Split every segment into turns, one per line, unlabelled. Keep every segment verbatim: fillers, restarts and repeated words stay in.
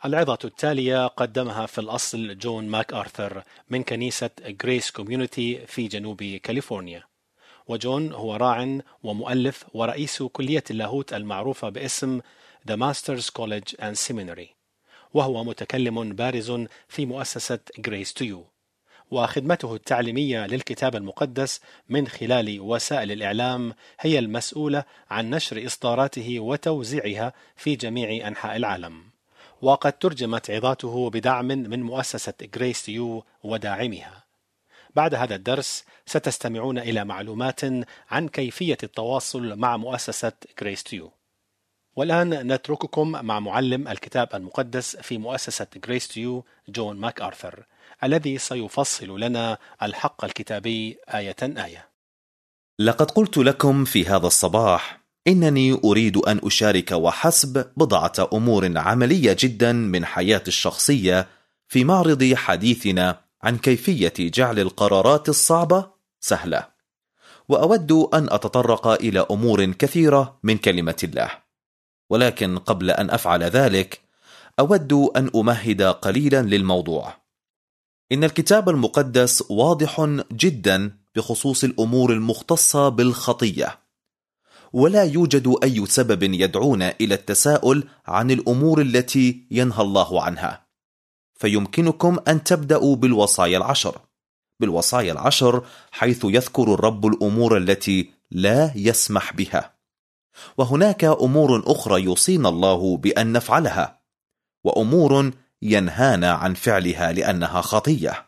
العظة التالية قدمها في الأصل جون ماك آرثر من كنيسة غريس كوميونيتي في جنوب كاليفورنيا، وجون هو راع ومؤلف ورئيس كلية اللاهوت المعروفة باسم The Masters College and Seminary، وهو متكلم بارز في مؤسسة Grace to You، وخدمته التعليمية للكتاب المقدس من خلال وسائل الإعلام هي المسؤولة عن نشر إصداراته وتوزيعها في جميع أنحاء العالم، وقد ترجمت عظاته بدعم من مؤسسة Grace to You وداعمها. بعد هذا الدرس ستستمعون إلى معلومات عن كيفية التواصل مع مؤسسة Grace to You. والآن نترككم مع معلم الكتاب المقدس في مؤسسة Grace to You جون ماك آرثر، الذي سيفصل لنا الحق الكتابي آية آية.
لقد قلت لكم في هذا الصباح إنني أريد أن أشارك وحسب بضعة أمور عملية جدا من حياتي الشخصية في معرض حديثنا عن كيفية جعل القرارات الصعبة سهلة، وأود أن أتطرق إلى أمور كثيرة من كلمة الله. ولكن قبل أن أفعل ذلك أود أن أمهد قليلا للموضوع. إن الكتاب المقدس واضح جدا بخصوص الأمور المختصة بالخطية، ولا يوجد أي سبب يدعونا إلى التساؤل عن الأمور التي ينهى الله عنها. فيمكنكم أن تبدأوا بالوصايا العشر بالوصايا العشر حيث يذكر الرب الأمور التي لا يسمح بها، وهناك أمور أخرى يوصينا الله بأن نفعلها، وأمور ينهانا عن فعلها لأنها خطية.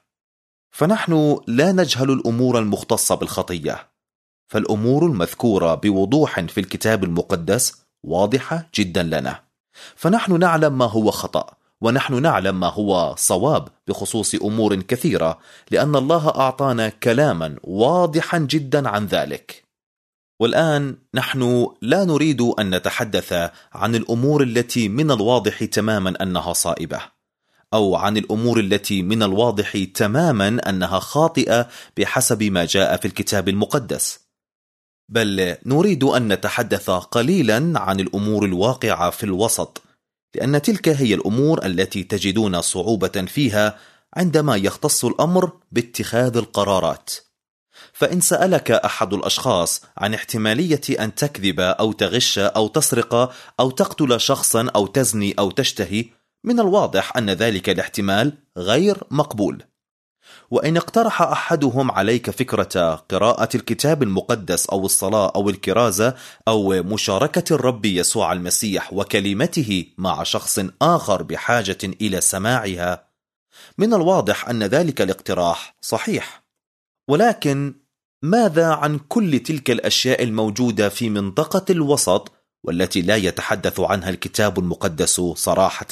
فنحن لا نجهل الأمور المختصة بالخطية، فالأمور المذكورة بوضوح في الكتاب المقدس واضحة جدا لنا، فنحن نعلم ما هو خطأ، ونحن نعلم ما هو صواب بخصوص أمور كثيرة، لأن الله أعطانا كلاما واضحا جدا عن ذلك. والآن نحن لا نريد أن نتحدث عن الأمور التي من الواضح تماما أنها صائبة، أو عن الأمور التي من الواضح تماما أنها خاطئة بحسب ما جاء في الكتاب المقدس، بل نريد أن نتحدث قليلا عن الأمور الواقعة في الوسط، لأن تلك هي الأمور التي تجدون صعوبة فيها عندما يختص الأمر باتخاذ القرارات. فإن سألك أحد الأشخاص عن احتمالية أن تكذب أو تغش أو تسرق أو تقتل شخصا أو تزني أو تشتهي، من الواضح أن ذلك الاحتمال غير مقبول. وإن اقترح أحدهم عليك فكرة قراءة الكتاب المقدس أو الصلاة أو الكرازة أو مشاركة الرب يسوع المسيح وكلمته مع شخص آخر بحاجة إلى سماعها، من الواضح أن ذلك الاقتراح صحيح. ولكن ماذا عن كل تلك الأشياء الموجودة في منطقة الوسط والتي لا يتحدث عنها الكتاب المقدس صراحة؟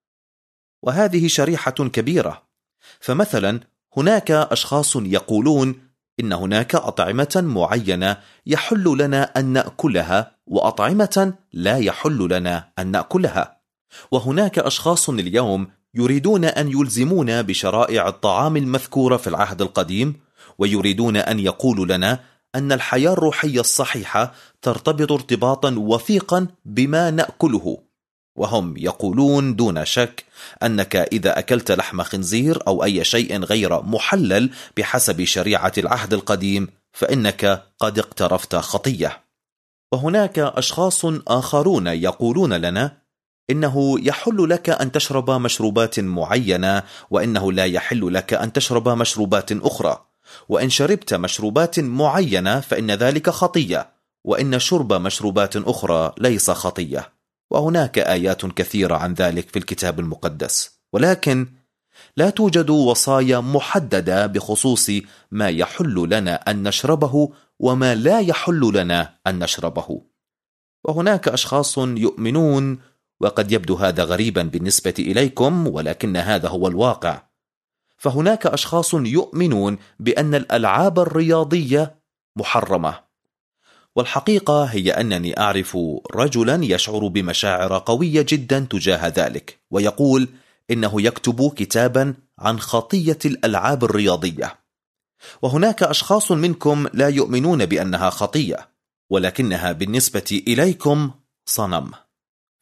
وهذه شريحة كبيرة. فمثلا هناك أشخاص يقولون إن هناك أطعمة معينة يحل لنا أن نأكلها، وأطعمة لا يحل لنا أن نأكلها. وهناك أشخاص اليوم يريدون أن يلزمونا بشرائع الطعام المذكورة في العهد القديم، ويريدون أن يقولوا لنا أن الحياة الروحية الصحيحة ترتبط ارتباطا وثيقا بما نأكله. وهم يقولون دون شك أنك إذا أكلت لحم خنزير أو أي شيء غير محلل بحسب شريعة العهد القديم فإنك قد اقترفت خطية. وهناك أشخاص آخرون يقولون لنا إنه يحل لك أن تشرب مشروبات معينة، وإنه لا يحل لك أن تشرب مشروبات أخرى، وإن شربت مشروبات معينة فإن ذلك خطية، وإن شرب مشروبات أخرى ليس خطية. وهناك آيات كثيرة عن ذلك في الكتاب المقدس، ولكن لا توجد وصايا محددة بخصوص ما يحل لنا أن نشربه وما لا يحل لنا أن نشربه. وهناك أشخاص يؤمنون، وقد يبدو هذا غريبا بالنسبة إليكم ولكن هذا هو الواقع، فهناك أشخاص يؤمنون بأن الألعاب الرياضية محرمة. والحقيقة هي أنني أعرف رجلا يشعر بمشاعر قوية جدا تجاه ذلك، ويقول إنه يكتب كتابا عن خطية الألعاب الرياضية. وهناك أشخاص منكم لا يؤمنون بأنها خطية، ولكنها بالنسبة إليكم صنم.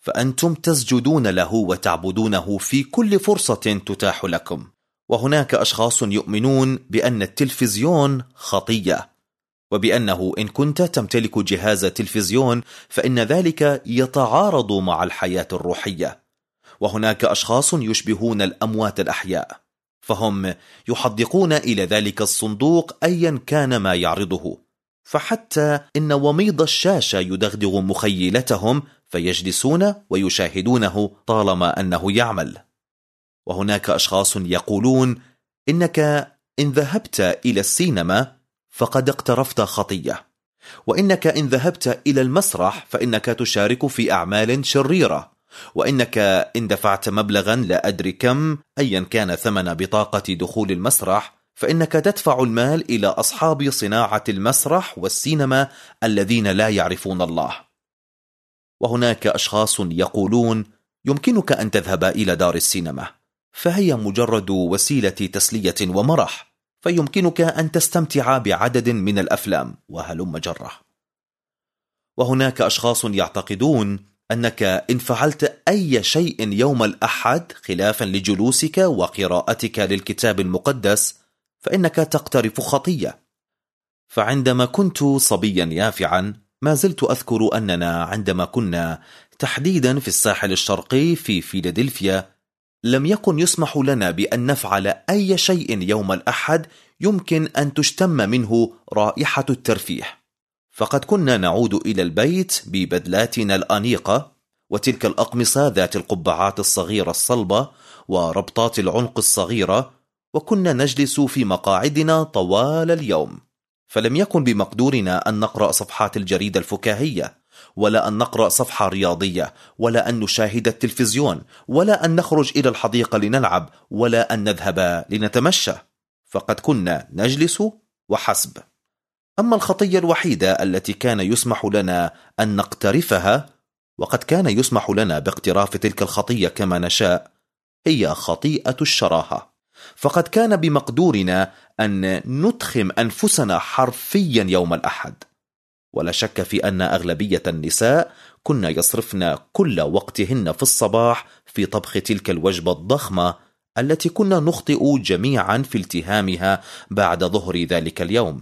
فأنتم تسجدون له وتعبدونه في كل فرصة تتاح لكم. وهناك أشخاص يؤمنون بأن التلفزيون خطية، وبأنه إن كنت تمتلك جهاز تلفزيون فإن ذلك يتعارض مع الحياة الروحية. وهناك أشخاص يشبهون الأموات الأحياء، فهم يحدقون إلى ذلك الصندوق أيا كان ما يعرضه، فحتى إن وميض الشاشة يدغدغ مخيلتهم فيجلسون ويشاهدونه طالما أنه يعمل. وهناك أشخاص يقولون إنك إن ذهبت إلى السينما فقد اقترفت خطية، وإنك إن ذهبت إلى المسرح فإنك تشارك في أعمال شريرة، وإنك إن دفعت مبلغا لا أدري كم أيا كان ثمن بطاقة دخول المسرح فإنك تدفع المال إلى أصحاب صناعة المسرح والسينما الذين لا يعرفون الله. وهناك أشخاص يقولون يمكنك أن تذهب إلى دار السينما، فهي مجرد وسيلة تسلية ومرح، فيمكنك أن تستمتع بعدد من الأفلام وهلم جرة. وهناك أشخاص يعتقدون أنك إن فعلت أي شيء يوم الأحد خلافا لجلوسك وقراءتك للكتاب المقدس فإنك تقترف خطية. فعندما كنت صبيا يافعا ما زلت أذكر أننا عندما كنا تحديدا في الساحل الشرقي في فيلادلفيا لم يكن يسمح لنا بأن نفعل أي شيء يوم الأحد يمكن أن تشتم منه رائحة الترفيه، فقد كنا نعود إلى البيت ببدلاتنا الأنيقة وتلك الأقمصة ذات القبعات الصغيرة الصلبة وربطات العنق الصغيرة، وكنا نجلس في مقاعدنا طوال اليوم، فلم يكن بمقدورنا أن نقرأ صفحات الجريدة الفكاهية، ولا أن نقرأ صفحة رياضية، ولا أن نشاهد التلفزيون، ولا أن نخرج إلى الحديقة لنلعب، ولا أن نذهب لنتمشى، فقد كنا نجلس وحسب. أما الخطية الوحيدة التي كان يسمح لنا أن نقترفها، وقد كان يسمح لنا باقتراف تلك الخطية كما نشاء، هي خطيئة الشراهة، فقد كان بمقدورنا أن ندخم أنفسنا حرفيا يوم الأحد. ولا شك في أن أغلبية النساء كنا يصرفن كل وقتهن في الصباح في طبخ تلك الوجبة الضخمة التي كنا نخطئ جميعا في التهامها بعد ظهر ذلك اليوم.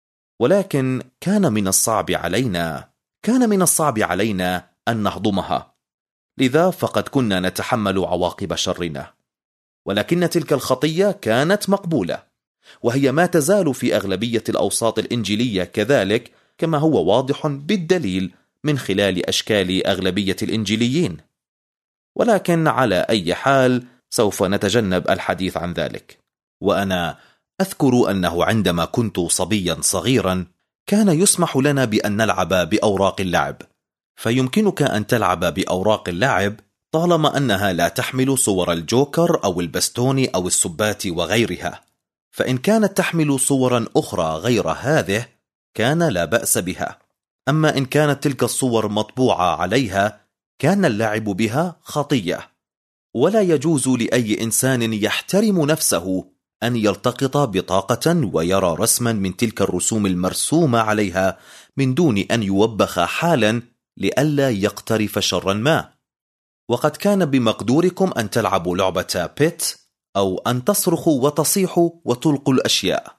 ولكن كان من الصعب علينا كان من الصعب علينا أن نهضمها، لذا فقد كنا نتحمل عواقب شرنا. ولكن تلك الخطية كانت مقبولة، وهي ما تزال في أغلبية الأوساط الإنجيلية كذلك، كما هو واضح بالدليل من خلال أشكال أغلبية الإنجيليين. ولكن على أي حال سوف نتجنب الحديث عن ذلك. وأنا أذكر أنه عندما كنت صبيا صغيرا كان يسمح لنا بأن نلعب بأوراق اللعب، فيمكنك أن تلعب بأوراق اللعب طالما أنها لا تحمل صور الجوكر أو البستون أو السبات وغيرها، فإن كانت تحمل صورا أخرى غير هذه كان لا بأس بها. أما إن كانت تلك الصور مطبوعة عليها كان اللعب بها خطية، ولا يجوز لأي إنسان يحترم نفسه أن يلتقط بطاقة ويرى رسما من تلك الرسوم المرسومة عليها من دون أن يوبخ حالا لئلا يقترف شرا ما. وقد كان بمقدوركم أن تلعبوا لعبة بيت أو أن تصرخوا وتصيحوا وتلقوا الأشياء،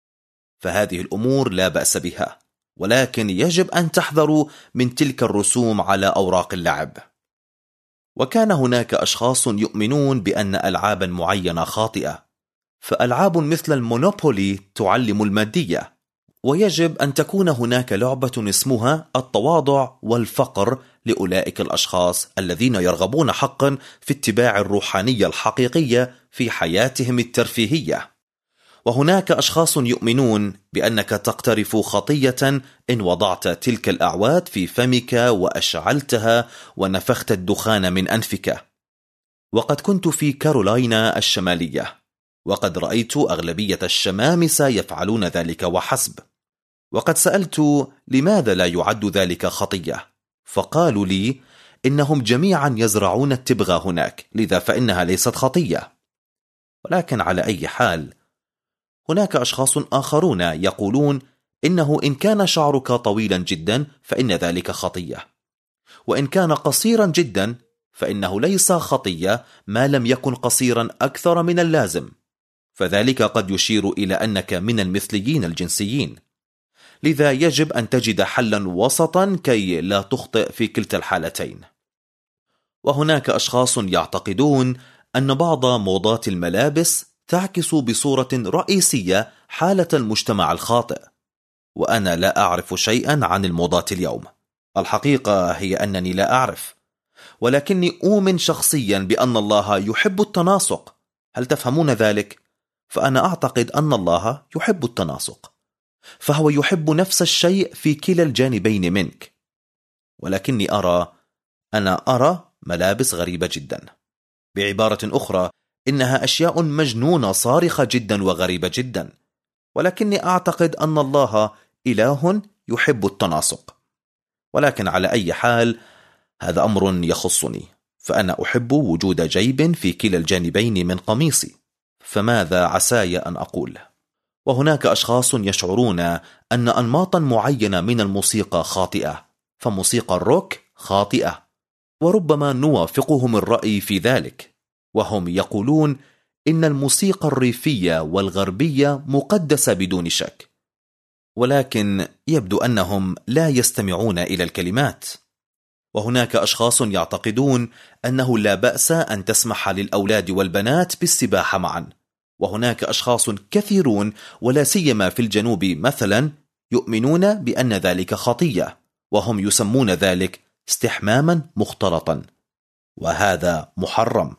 فهذه الأمور لا بأس بها، ولكن يجب أن تحذروا من تلك الرسوم على أوراق اللعب. وكان هناك أشخاص يؤمنون بأن ألعابا معينة خاطئة، فألعاب مثل المونوبولي تعلم المادية، ويجب أن تكون هناك لعبة اسمها التواضع والفقر لأولئك الأشخاص الذين يرغبون حقا في اتباع الروحانية الحقيقية في حياتهم الترفيهية. وهناك أشخاص يؤمنون بأنك تقترف خطية إن وضعت تلك الأعواد في فمك وأشعلتها ونفخت الدخان من أنفك. وقد كنت في كارولاينا الشمالية، وقد رأيت أغلبية الشمامسة يفعلون ذلك وحسب، وقد سألت لماذا لا يعد ذلك خطية، فقالوا لي إنهم جميعا يزرعون التبغ هناك، لذا فإنها ليست خطية. ولكن على أي حال هناك أشخاص آخرون يقولون إنه إن كان شعرك طويلا جدا فإن ذلك خطية، وإن كان قصيرا جدا فإنه ليس خطية ما لم يكن قصيرا أكثر من اللازم، فذلك قد يشير إلى أنك من المثليين الجنسيين، لذا يجب أن تجد حلا وسطا كي لا تخطئ في كلتا الحالتين. وهناك أشخاص يعتقدون أن بعض موضات الملابس تعكس بصورة رئيسية حالة المجتمع الخاطئ، وأنا لا أعرف شيئا عن الموضات اليوم. الحقيقة هي أنني لا أعرف، ولكني أؤمن شخصيا بأن الله يحب التناسق. هل تفهمون ذلك؟ فأنا أعتقد أن الله يحب التناسق، فهو يحب نفس الشيء في كلا الجانبين منك. ولكني أرى أنا أرى ملابس غريبة جدا. بعبارة أخرى، إنها أشياء مجنونة صارخة جدا وغريبة جدا، ولكني أعتقد أن الله إله يحب التناسق. ولكن على أي حال هذا أمر يخصني، فأنا أحب وجود جيب في كلا الجانبين من قميصي، فماذا عساي أن أقول؟ وهناك أشخاص يشعرون أن أنماطا معينة من الموسيقى خاطئة، فموسيقى الروك خاطئة، وربما نوافقهم الرأي في ذلك، وهم يقولون إن الموسيقى الريفية والغربية مقدسة بدون شك، ولكن يبدو أنهم لا يستمعون إلى الكلمات. وهناك أشخاص يعتقدون أنه لا بأس أن تسمح للأولاد والبنات بالسباحة معا، وهناك أشخاص كثيرون ولا سيما في الجنوب مثلا يؤمنون بأن ذلك خطية، وهم يسمون ذلك استحماما مختلطا، وهذا محرم.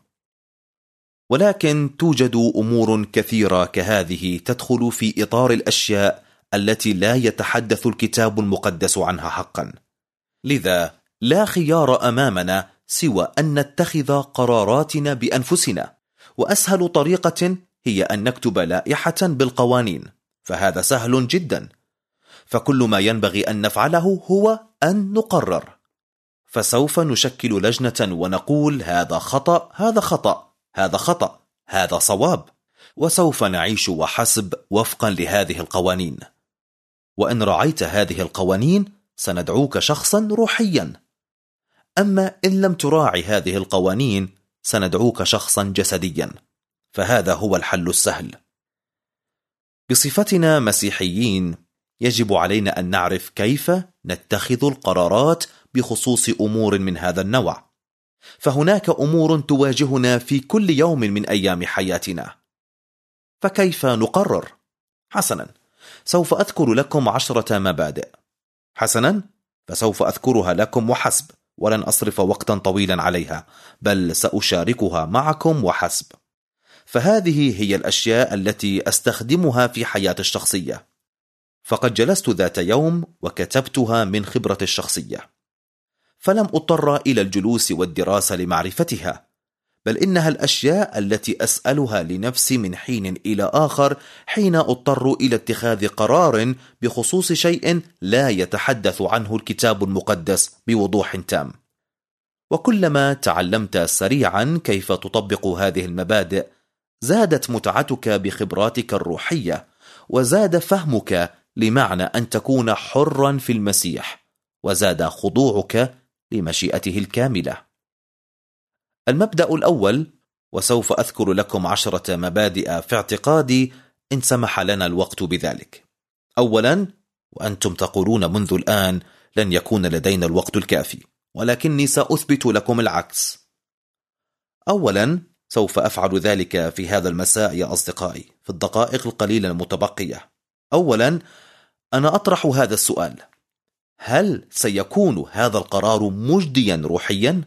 ولكن توجد أمور كثيرة كهذه تدخل في إطار الأشياء التي لا يتحدث الكتاب المقدس عنها حقا، لذا لا خيار أمامنا سوى أن نتخذ قراراتنا بأنفسنا، وأسهل طريقة هي أن نكتب لائحة بالقوانين، فهذا سهل جدا. فكل ما ينبغي أن نفعله هو أن نقرر، فسوف نشكل لجنة ونقول هذا خطأ، هذا خطأ، هذا خطأ، هذا صواب، وسوف نعيش وحسب وفقا لهذه القوانين. وإن رعيت هذه القوانين سندعوك شخصا روحيا، أما إن لم تراعي هذه القوانين سندعوك شخصا جسديا، فهذا هو الحل السهل. بصفتنا مسيحيين يجب علينا أن نعرف كيف نتخذ القرارات بخصوص أمور من هذا النوع، فهناك أمور تواجهنا في كل يوم من أيام حياتنا، فكيف نقرر؟ حسنا، سوف أذكر لكم عشرة مبادئ. حسنا، فسوف أذكرها لكم وحسب، ولن أصرف وقتا طويلا عليها، بل سأشاركها معكم وحسب. فهذه هي الأشياء التي أستخدمها في حياتي الشخصية، فقد جلست ذات يوم وكتبتها من خبرة الشخصية، فلم أضطر إلى الجلوس والدراسة لمعرفتها، بل إنها الأشياء التي أسألها لنفسي من حين إلى آخر حين أضطر إلى اتخاذ قرار بخصوص شيء لا يتحدث عنه الكتاب المقدس بوضوح تام. وكلما تعلمت سريعا كيف تطبق هذه المبادئ زادت متعتك بخبراتك الروحية، وزاد فهمك لمعنى أن تكون حرا في المسيح، وزاد خضوعك لمشيئته الكاملة. المبدأ الأول، وسوف أذكر لكم عشرة مبادئ في اعتقادي إن سمح لنا الوقت بذلك. أولا، وأنتم تقولون منذ الآن لن يكون لدينا الوقت الكافي، ولكني سأثبت لكم العكس. أولا، سوف أفعل ذلك في هذا المساء يا أصدقائي في الدقائق القليلة المتبقية. أولا، أنا أطرح هذا السؤال: هل سيكون هذا القرار مجديا روحيا؟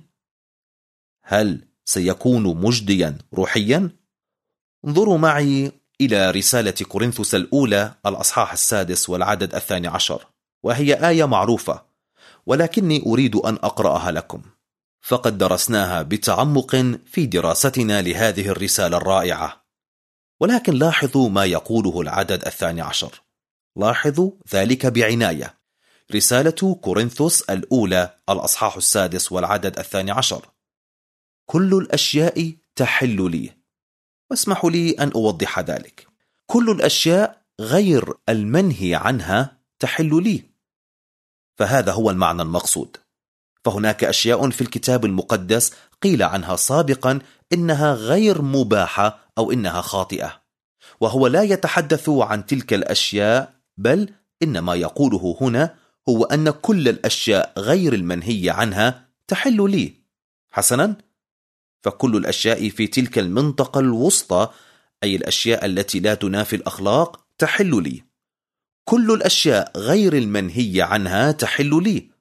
هل سيكون مجديا روحيا؟ انظروا معي إلى رسالة كورنثوس الأولى الأصحاح السادس والعدد الثاني عشر، وهي آية معروفة، ولكني أريد أن أقرأها لكم، فقد درسناها بتعمق في دراستنا لهذه الرسالة الرائعة. ولكن لاحظوا ما يقوله العدد الثاني عشر، لاحظوا ذلك بعناية. رسالة كورنثوس الأولى الأصحاح السادس والعدد الثاني عشر: كل الأشياء تحل لي. واسمحوا لي أن أوضح ذلك. كل الأشياء غير المنهي عنها تحل لي، فهذا هو المعنى المقصود. فهناك أشياء في الكتاب المقدس قيل عنها سابقا إنها غير مباحة أو إنها خاطئة، وهو لا يتحدث عن تلك الأشياء، بل إن ما يقوله هنا هو أن كل الأشياء غير المنهي عنها تحل لي. حسنا، فكل الأشياء في تلك المنطقة الوسطى، أي الأشياء التي لا تنافي الأخلاق، تحل لي. كل الأشياء غير المنهي عنها تحل لي،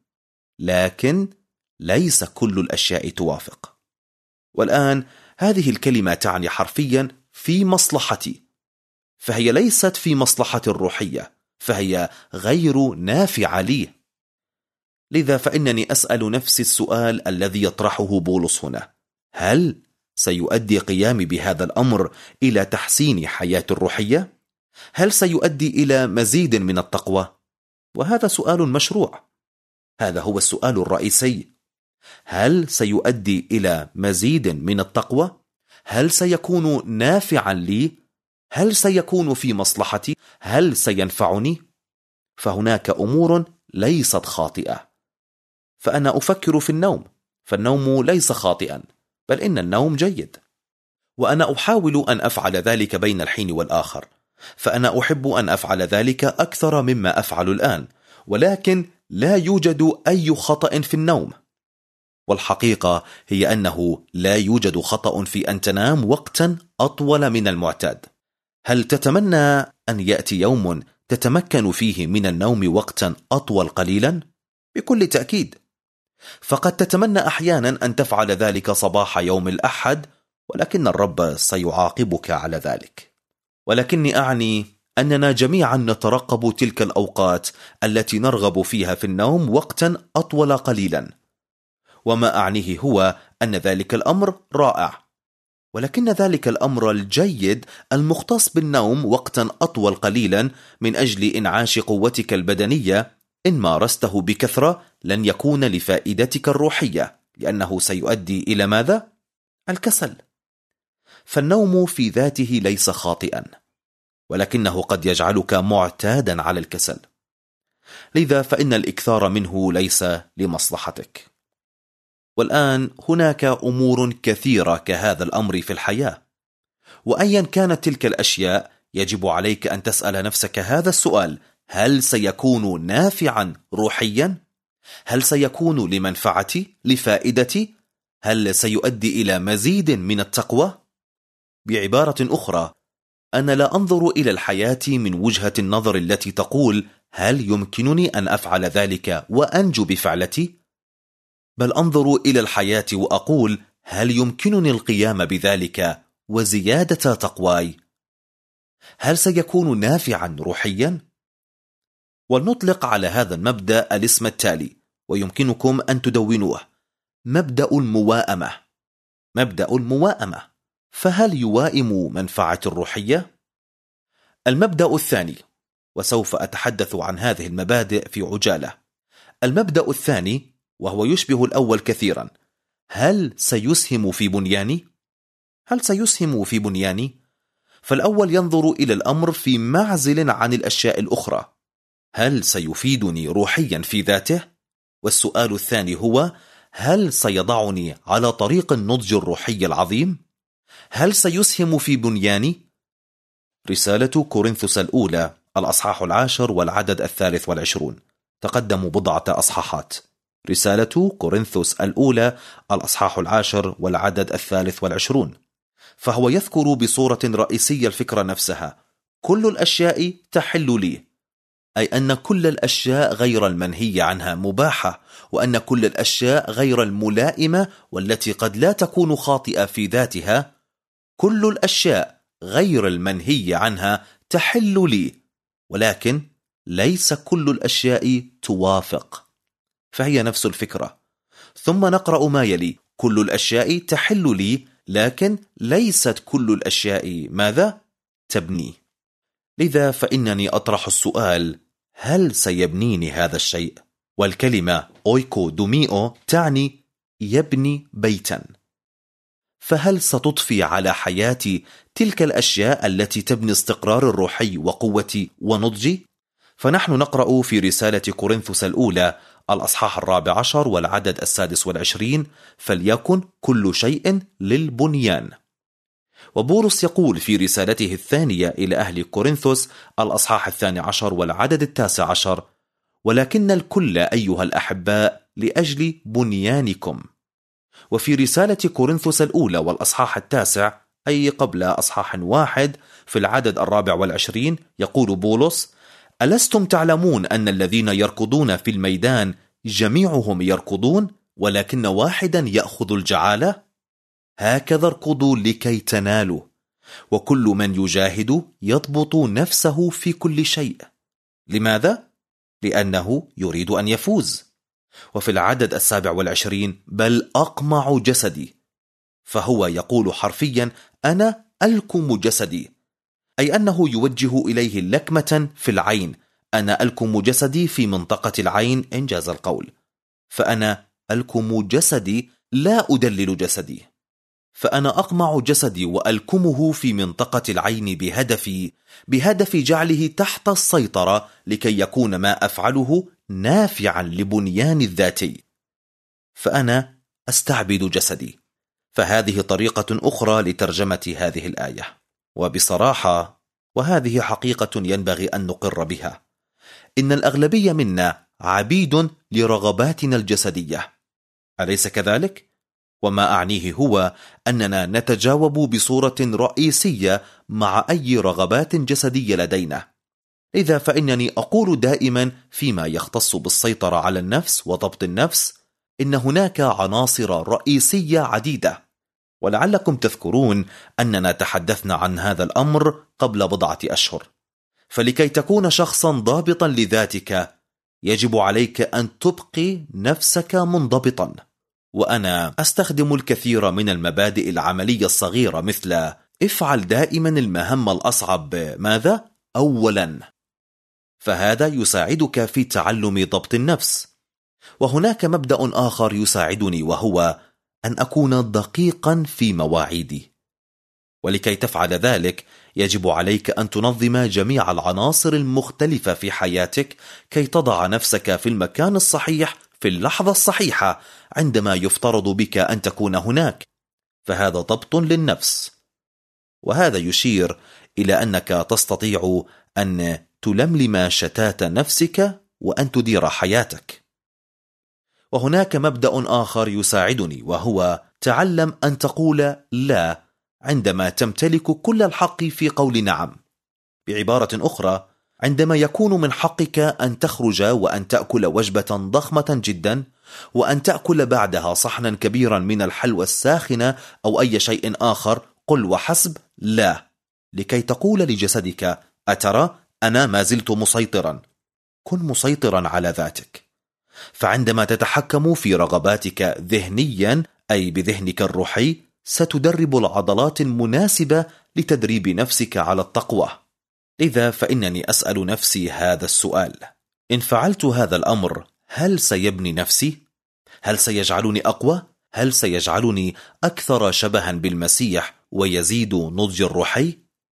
لكن ليس كل الأشياء توافق. والآن هذه الكلمة تعني حرفيا في مصلحتي، فهي ليست في مصلحة الروحية، فهي غير نافعة لي. لذا فإنني أسأل نفسي السؤال الذي يطرحه بولس هنا: هل سيؤدي قيامي بهذا الأمر إلى تحسين حياتي الروحية؟ هل سيؤدي إلى مزيد من التقوى؟ وهذا سؤال مشروع، هذا هو السؤال الرئيسي. هل سيؤدي إلى مزيد من التقوى؟ هل سيكون نافعا لي؟ هل سيكون في مصلحتي؟ هل سينفعني؟ فهناك أمور ليست خاطئة. فأنا أفكر في النوم، فالنوم ليس خاطئا، بل إن النوم جيد، وأنا أحاول أن أفعل ذلك بين الحين والآخر، فأنا أحب أن أفعل ذلك أكثر مما أفعل الآن، ولكن لا يوجد أي خطأ في النوم. والحقيقة هي أنه لا يوجد خطأ في أن تنام وقتا أطول من المعتاد. هل تتمنى أن يأتي يوم تتمكن فيه من النوم وقتا أطول قليلا؟ بكل تأكيد. فقد تتمنى أحيانا أن تفعل ذلك صباح يوم الأحد، ولكن الرب سيعاقبك على ذلك. ولكني أعني أننا جميعا نترقب تلك الأوقات التي نرغب فيها في النوم وقتا أطول قليلا، وما أعنيه هو أن ذلك الأمر رائع، ولكن ذلك الأمر الجيد المختص بالنوم وقتا أطول قليلا من أجل إنعاش قوتك البدنية، إن مارسته بكثرة لن يكون لفائدتك الروحية، لأنه سيؤدي إلى ماذا؟ الكسل. فالنوم في ذاته ليس خاطئا، ولكنه قد يجعلك معتادا على الكسل، لذا فإن الإكثار منه ليس لمصلحتك. والآن هناك أمور كثيرة كهذا الأمر في الحياة، وأيا كانت تلك الأشياء يجب عليك أن تسأل نفسك هذا السؤال: هل سيكون نافعا روحيا؟ هل سيكون لمنفعتي، لفائدتي؟ هل سيؤدي إلى مزيد من التقوى؟ بعبارة أخرى، أنا لا أنظر إلى الحياة من وجهة النظر التي تقول هل يمكنني أن أفعل ذلك وأنجو بفعلتي؟ بل أنظر إلى الحياة وأقول هل يمكنني القيام بذلك وزيادة تقواي؟ هل سيكون نافعا روحيا؟ ولنطلق على هذا المبدأ الاسم التالي، ويمكنكم أن تدونوه: مبدأ الموائمة. مبدأ الموائمة، فهل يوائم منفعة الروحية؟ المبدأ الثاني، وسوف أتحدث عن هذه المبادئ في عجالة. المبدأ الثاني وهو يشبه الأول كثيرا: هل سيسهم في بنياني؟ هل سيسهم في بنياني؟ فالأول ينظر إلى الأمر في معزل عن الأشياء الأخرى: هل سيفيدني روحيا في ذاته؟ والسؤال الثاني هو: هل سيضعني على طريق النضج الروحي العظيم؟ هل سيسهم في بنياني؟ رسالة كورنثوس الأولى الأصحاح العاشر والعدد الثالث والعشرون، تقدم بضعة أصحاحات. رسالة كورنثوس الأولى الأصحاح العاشر والعدد الثالث والعشرون. فهو يذكر بصورة رئيسية الفكرة نفسها: كل الأشياء تحل لي، أي أن كل الأشياء غير المنهي عنها مباحة، وأن كل الأشياء غير الملائمة والتي قد لا تكون خاطئة في ذاتها، كل الأشياء غير المنهي عنها تحل لي، ولكن ليس كل الأشياء توافق. فهي نفس الفكرة. ثم نقرأ ما يلي: كل الأشياء تحل لي، لكن ليست كل الأشياء ماذا؟ تبني. لذا فإنني أطرح السؤال: هل سيبنيني هذا الشيء؟ والكلمة أويكو دوميو تعني يبني بيتا. فهل ستضفي على حياتي تلك الأشياء التي تبني استقرار الروحي وقوتي ونضجي؟ فنحن نقرأ في رسالة كورنثوس الأولى الأصحاح الرابع عشر والعدد السادس والعشرين: فليكن كل شيء للبنيان. وبولس يقول في رسالته الثانية إلى أهل كورنثوس الأصحاح الثاني عشر والعدد التاسع عشر: ولكن الكل أيها الأحباء لأجل بنيانكم. وفي رسالة كورنثوس الأولى والأصحاح التاسع، أي قبل أصحاح واحد، في العدد الرابع والعشرين يقول بولس: ألستم تعلمون أن الذين يركضون في الميدان جميعهم يركضون، ولكن واحدا يأخذ الجعالة؟ هكذا اركضوا لكي تنالوا، وكل من يجاهد يضبط نفسه في كل شيء. لماذا؟ لأنه يريد أن يفوز. وفي العدد السابع والعشرين: بل أقمع جسدي. فهو يقول حرفيا: أنا ألكم جسدي، أي أنه يوجه إليه لكمة في العين. أنا ألكم جسدي في منطقة العين إنجاز القول. فأنا ألكم جسدي لا أدلل جسدي، فأنا أقمع جسدي وألكمه في منطقة العين بهدفي بهدف جعله تحت السيطرة، لكي يكون ما أفعله نافعا لبنيان الذاتي. فأنا أستعبد جسدي. فهذه طريقة أخرى لترجمة هذه الآية. وبصراحة، وهذه حقيقة ينبغي أن نقر بها، إن الأغلبية منا عبيد لرغباتنا الجسدية، أليس كذلك؟ وما أعنيه هو أننا نتجاوب بصورة رئيسية مع أي رغبات جسدية لدينا. إذا فإنني أقول دائما فيما يختص بالسيطرة على النفس وضبط النفس إن هناك عناصر رئيسية عديدة، ولعلكم تذكرون أننا تحدثنا عن هذا الأمر قبل بضعة أشهر. فلكي تكون شخصا ضابطا لذاتك يجب عليك أن تبقي نفسك منضبطا. وأنا أستخدم الكثير من المبادئ العملية الصغيرة، مثل افعل دائما المهمة الأصعب ماذا؟ أولا. فهذا يساعدك في تعلم ضبط النفس. وهناك مبدأ آخر يساعدني، وهو أن أكون دقيقا في مواعيدي. ولكي تفعل ذلك يجب عليك أن تنظم جميع العناصر المختلفة في حياتك كي تضع نفسك في المكان الصحيح في اللحظة الصحيحة عندما يفترض بك أن تكون هناك. فهذا ضبط للنفس. وهذا يشير إلى أنك تستطيع أن تلملم شتات نفسك وأن تدير حياتك. وهناك مبدأ آخر يساعدني، وهو تعلم أن تقول لا عندما تمتلك كل الحق في قول نعم. بعبارة أخرى، عندما يكون من حقك أن تخرج وأن تأكل وجبة ضخمة جدا، وأن تأكل بعدها صحنا كبيرا من الحلوى الساخنة أو أي شيء آخر، قل وحسب لا، لكي تقول لجسدك: أترى أنا ما زلت مسيطرا. كن مسيطرا على ذاتك. فعندما تتحكم في رغباتك ذهنيا، أي بذهنك الروحي، ستدرب العضلات المناسبة لتدريب نفسك على التقوى. لذا فإنني أسأل نفسي هذا السؤال: إن فعلت هذا الأمر هل سيبني نفسي؟ هل سيجعلني أقوى؟ هل سيجعلني أكثر شبها بالمسيح ويزيد نضجي الروحي؟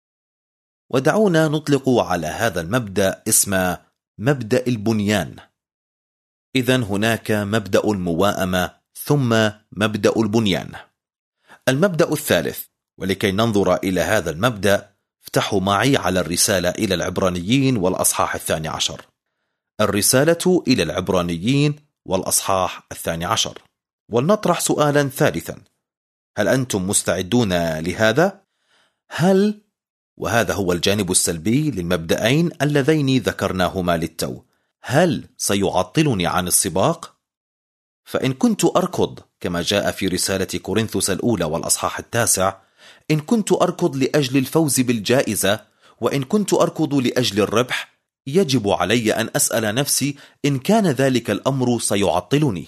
ودعونا نطلق على هذا المبدأ اسم مبدأ البنيان. إذن هناك مبدأ المواءمة ثم مبدأ البنيان. المبدأ الثالث، ولكي ننظر إلى هذا المبدأ افتحوا معي على الرسالة إلى العبرانيين والأصحاح الثاني عشر. الرسالة إلى العبرانيين والأصحاح الثاني عشر. ولنطرح سؤالا ثالثا: هل أنتم مستعدون لهذا؟ هل، وهذا هو الجانب السلبي للمبدأين اللذين ذكرناهما للتو، هل سيعطلني عن السباق؟ فإن كنت أركض كما جاء في رسالة كورنثوس الأولى والأصحاح التاسع، إن كنت أركض لأجل الفوز بالجائزة، وإن كنت أركض لأجل الربح، يجب علي أن أسأل نفسي إن كان ذلك الأمر سيعطلني.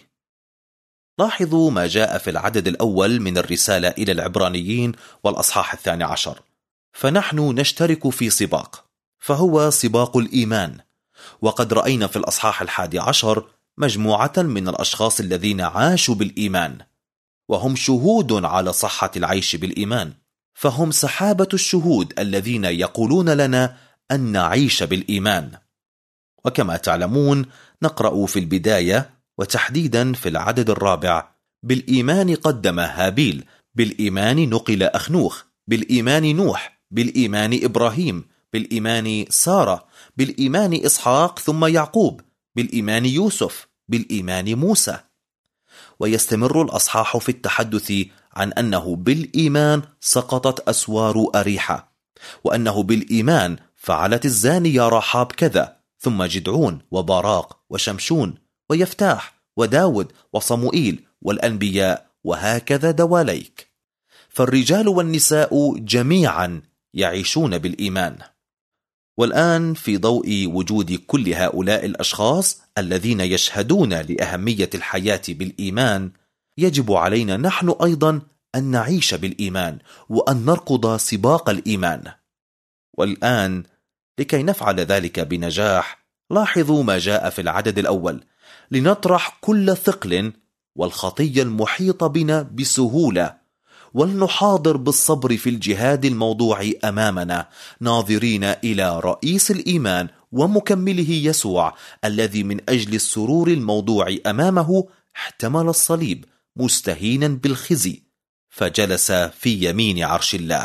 لاحظوا ما جاء في العدد الأول من الرسالة إلى العبرانيين والأصحاح الثاني عشر: فنحن نشترك في سباق، فهو سباق الإيمان. وقد رأينا في الأصحاح الحادي عشر مجموعة من الأشخاص الذين عاشوا بالإيمان، وهم شهود على صحة العيش بالإيمان. فهم سحابة الشهود الذين يقولون لنا أن نعيش بالإيمان. وكما تعلمون نقرأ في البداية وتحديدا في العدد الرابع: بالإيمان قدم هابيل، بالإيمان نقل أخنوخ، بالإيمان نوح، بالإيمان إبراهيم، بالإيمان سارة، بالإيمان إسحاق ثم يعقوب، بالإيمان يوسف، بالإيمان موسى. ويستمر الأصحاح في التحدث عن أنه بالإيمان سقطت أسوار أريحة، وأنه بالإيمان فعلت الزانية رحاب كذا، ثم جدعون وباراق وشمشون ويفتاح وداود وصموئيل والأنبياء، وهكذا دواليك. فالرجال والنساء جميعا يعيشون بالإيمان. والآن في ضوء وجود كل هؤلاء الأشخاص الذين يشهدون لأهمية الحياة بالإيمان، يجب علينا نحن أيضا أن نعيش بالإيمان وأن نركض سباق الإيمان. والآن لكي نفعل ذلك بنجاح، لاحظوا ما جاء في العدد الأول: لنطرح كل ثقل والخطية المحيط بنا بسهولة، ولنحاضر بالصبر في الجهاد الموضوع أمامنا، ناظرين إلى رئيس الإيمان ومكمله يسوع، الذي من أجل السرور الموضوع أمامه احتمل الصليب مستهينا بالخزي، فجلس في يمين عرش الله.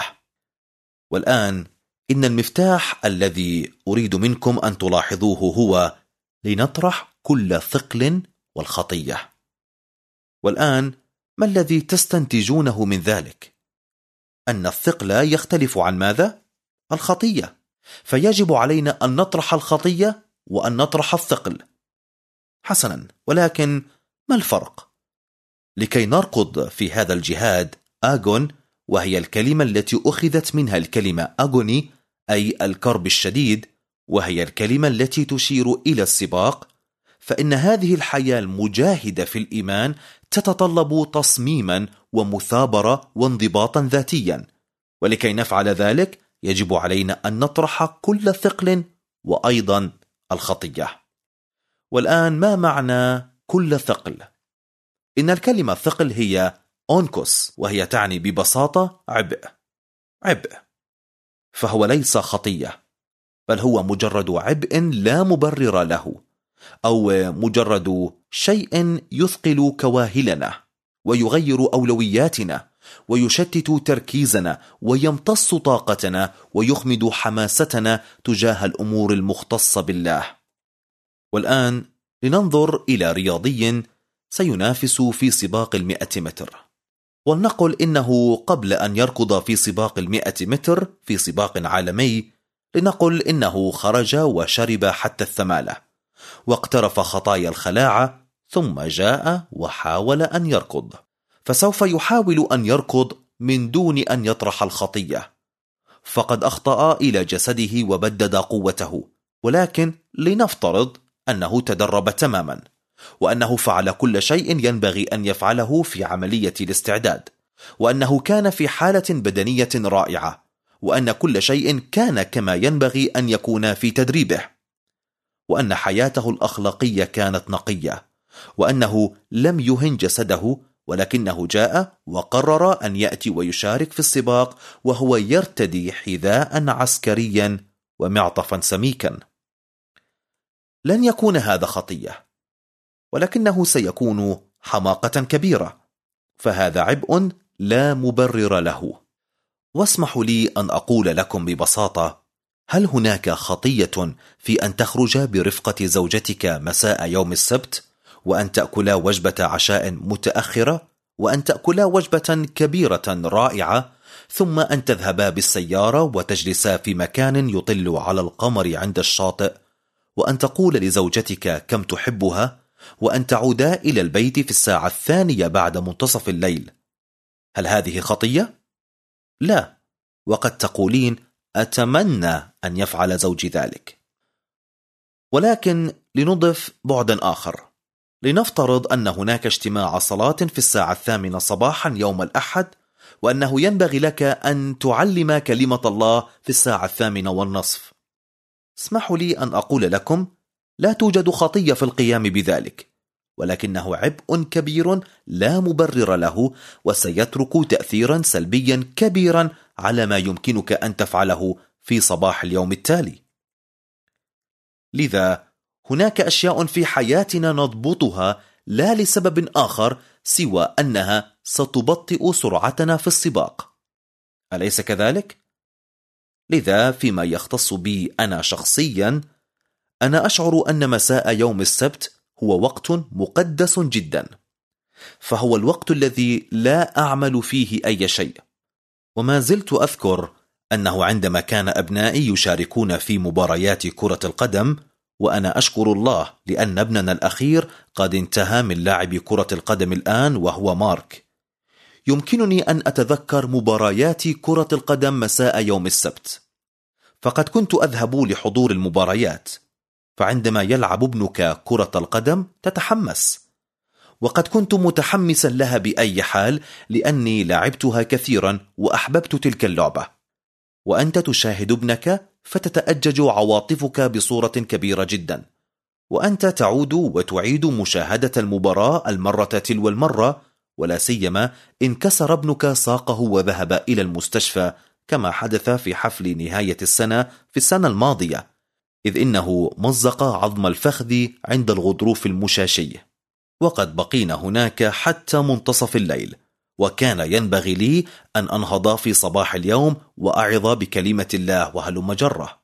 والآن إن المفتاح الذي أريد منكم أن تلاحظوه هو: لنطرح كل ثقل والخطية. والآن ما الذي تستنتجونه من ذلك؟ أن الثقل يختلف عن ماذا؟ الخطية، فيجب علينا أن نطرح الخطية وأن نطرح الثقل. حسنا، ولكن ما الفرق؟ لكي نركض في هذا الجهاد آغون، وهي الكلمة التي أخذت منها الكلمة أغوني أي الكرب الشديد، وهي الكلمة التي تشير إلى السباق، فإن هذه الحياة المجاهدة في الإيمان تتطلب تصميما ومثابرة وانضباطا ذاتيا. ولكي نفعل ذلك يجب علينا أن نطرح كل ثقل وأيضا الخطية. والآن ما معنى كل ثقل؟ إن الكلمة ثقل هي أونكوس، وهي تعني ببساطة عبء. عبء، فهو ليس خطية، بل هو مجرد عبء لا مبرر له، أو مجرد شيء يثقل كواهلنا ويغير أولوياتنا ويشتت تركيزنا ويمتص طاقتنا ويخمد حماستنا تجاه الأمور المختصة بالله. والآن لننظر إلى رياضي سينافس في سباق المئة متر، ولنقل إنه قبل أن يركض في سباق المئة متر في سباق عالمي، لنقل إنه خرج وشرب حتى الثمالة واقترف خطايا الخلاعة، ثم جاء وحاول أن يركض، فسوف يحاول أن يركض من دون أن يطرح الخطية، فقد أخطأ إلى جسده وبدد قوته. ولكن لنفترض أنه تدرب تماما، وأنه فعل كل شيء ينبغي أن يفعله في عملية الاستعداد، وأنه كان في حالة بدنية رائعة، وأن كل شيء كان كما ينبغي أن يكون في تدريبه، وأن حياته الأخلاقية كانت نقية، وأنه لم يهن جسده، ولكنه جاء وقرر أن يأتي ويشارك في السباق وهو يرتدي حذاء عسكريا ومعطفا سميكا. لن يكون هذا خطية، ولكنه سيكون حماقة كبيرة، فهذا عبء لا مبرر له. واسمحوا لي أن أقول لكم ببساطة: هل هناك خطية في أن تخرج برفقة زوجتك مساء يوم السبت، وأن تأكلا وجبة عشاء متأخرة، وأن تأكلا وجبة كبيرة رائعة، ثم أن تذهبا بالسيارة وتجلسا في مكان يطل على القمر عند الشاطئ، وأن تقول لزوجتك كم تحبها، وأن تعودا إلى البيت في الساعة الثانية بعد منتصف الليل؟ هل هذه خطية؟ لا. وقد تقولين: أتمنى أن يفعل زوجي ذلك. ولكن لنضف بعدا آخر. لنفترض أن هناك اجتماع صلاة في الساعة الثامنة صباحا يوم الأحد، وأنه ينبغي لك أن تعلم كلمة الله في الساعة الثامنة والنصف. اسمحوا لي أن أقول لكم: لا توجد خطية في القيام بذلك، ولكنه عبء كبير لا مبرر له، وسيترك تأثيرا سلبيا كبيرا على ما يمكنك أن تفعله في صباح اليوم التالي. لذا هناك أشياء في حياتنا نضبطها لا لسبب آخر سوى أنها ستبطئ سرعتنا في السباق، أليس كذلك؟ لذا فيما يختص بي أنا شخصيا، أنا أشعر أن مساء يوم السبت هو وقت مقدس جدا، فهو الوقت الذي لا أعمل فيه أي شيء. وما زلت أذكر أنه عندما كان أبنائي يشاركون في مباريات كرة القدم، وأنا أشكر الله لأن ابننا الأخير قد انتهى من لعب كرة القدم الآن وهو مارك، يمكنني أن أتذكر مباريات كرة القدم مساء يوم السبت، فقد كنت أذهب لحضور المباريات، فعندما يلعب ابنك كرة القدم تتحمس، وقد كنت متحمسا لها بأي حال لأني لعبتها كثيرا وأحببت تلك اللعبة، وأنت تشاهد ابنك فتتأجج عواطفك بصورة كبيرة جدا، وأنت تعود وتعيد مشاهدة المباراة المرة تلو المرة، ولا سيما إن كسر ابنك ساقه وذهب إلى المستشفى كما حدث في حفل نهاية السنة في السنة الماضية، إذ إنه مزق عظم الفخذ عند الغضروف المشاشي، وقد بقينا هناك حتى منتصف الليل، وكان ينبغي لي أن أنهض في صباح اليوم وأعظ بكلمة الله وهلم جرة.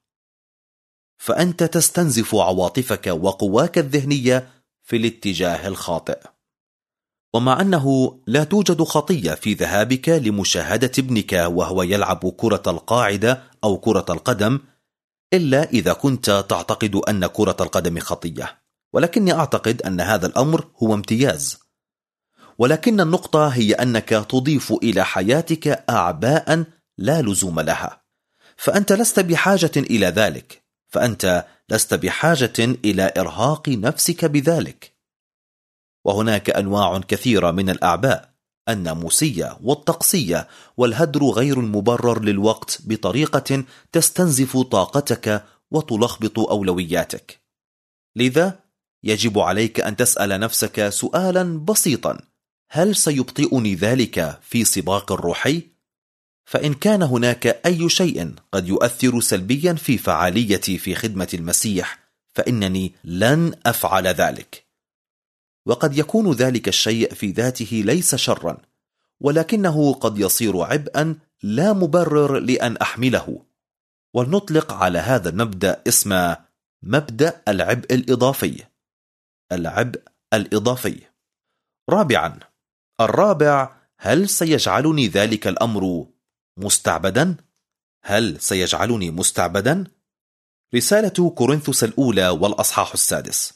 فأنت تستنزف عواطفك وقواك الذهنية في الاتجاه الخاطئ. ومع أنه لا توجد خطية في ذهابك لمشاهدة ابنك وهو يلعب كرة القاعدة أو كرة القدم، إلا إذا كنت تعتقد أن كرة القدم خطية، ولكني أعتقد أن هذا الأمر هو امتياز. ولكن النقطة هي أنك تضيف إلى حياتك أعباء لا لزوم لها، فأنت لست بحاجة إلى ذلك، فأنت لست بحاجة إلى إرهاق نفسك بذلك. وهناك أنواع كثيرة من الأعباء، الناموسية والطقسية والهدر غير المبرر للوقت بطريقة تستنزف طاقتك وتلخبط أولوياتك. لذا يجب عليك أن تسأل نفسك سؤالا بسيطا: هل سيبطئني ذلك في سباق الروحي؟ فإن كان هناك أي شيء قد يؤثر سلبيا في فعاليتي في خدمة المسيح فإنني لن أفعل ذلك. وقد يكون ذلك الشيء في ذاته ليس شرا، ولكنه قد يصير عبئا لا مبرر لأن أحمله. ولنطلق على هذا المبدأ اسم مبدأ العبء الإضافي. العبء الإضافي. رابعا، الرابع، هل سيجعلني ذلك الأمر مستعبدا؟ هل سيجعلني مستعبدا؟ رسالة كورنثوس الأولى والأصحاح السادس.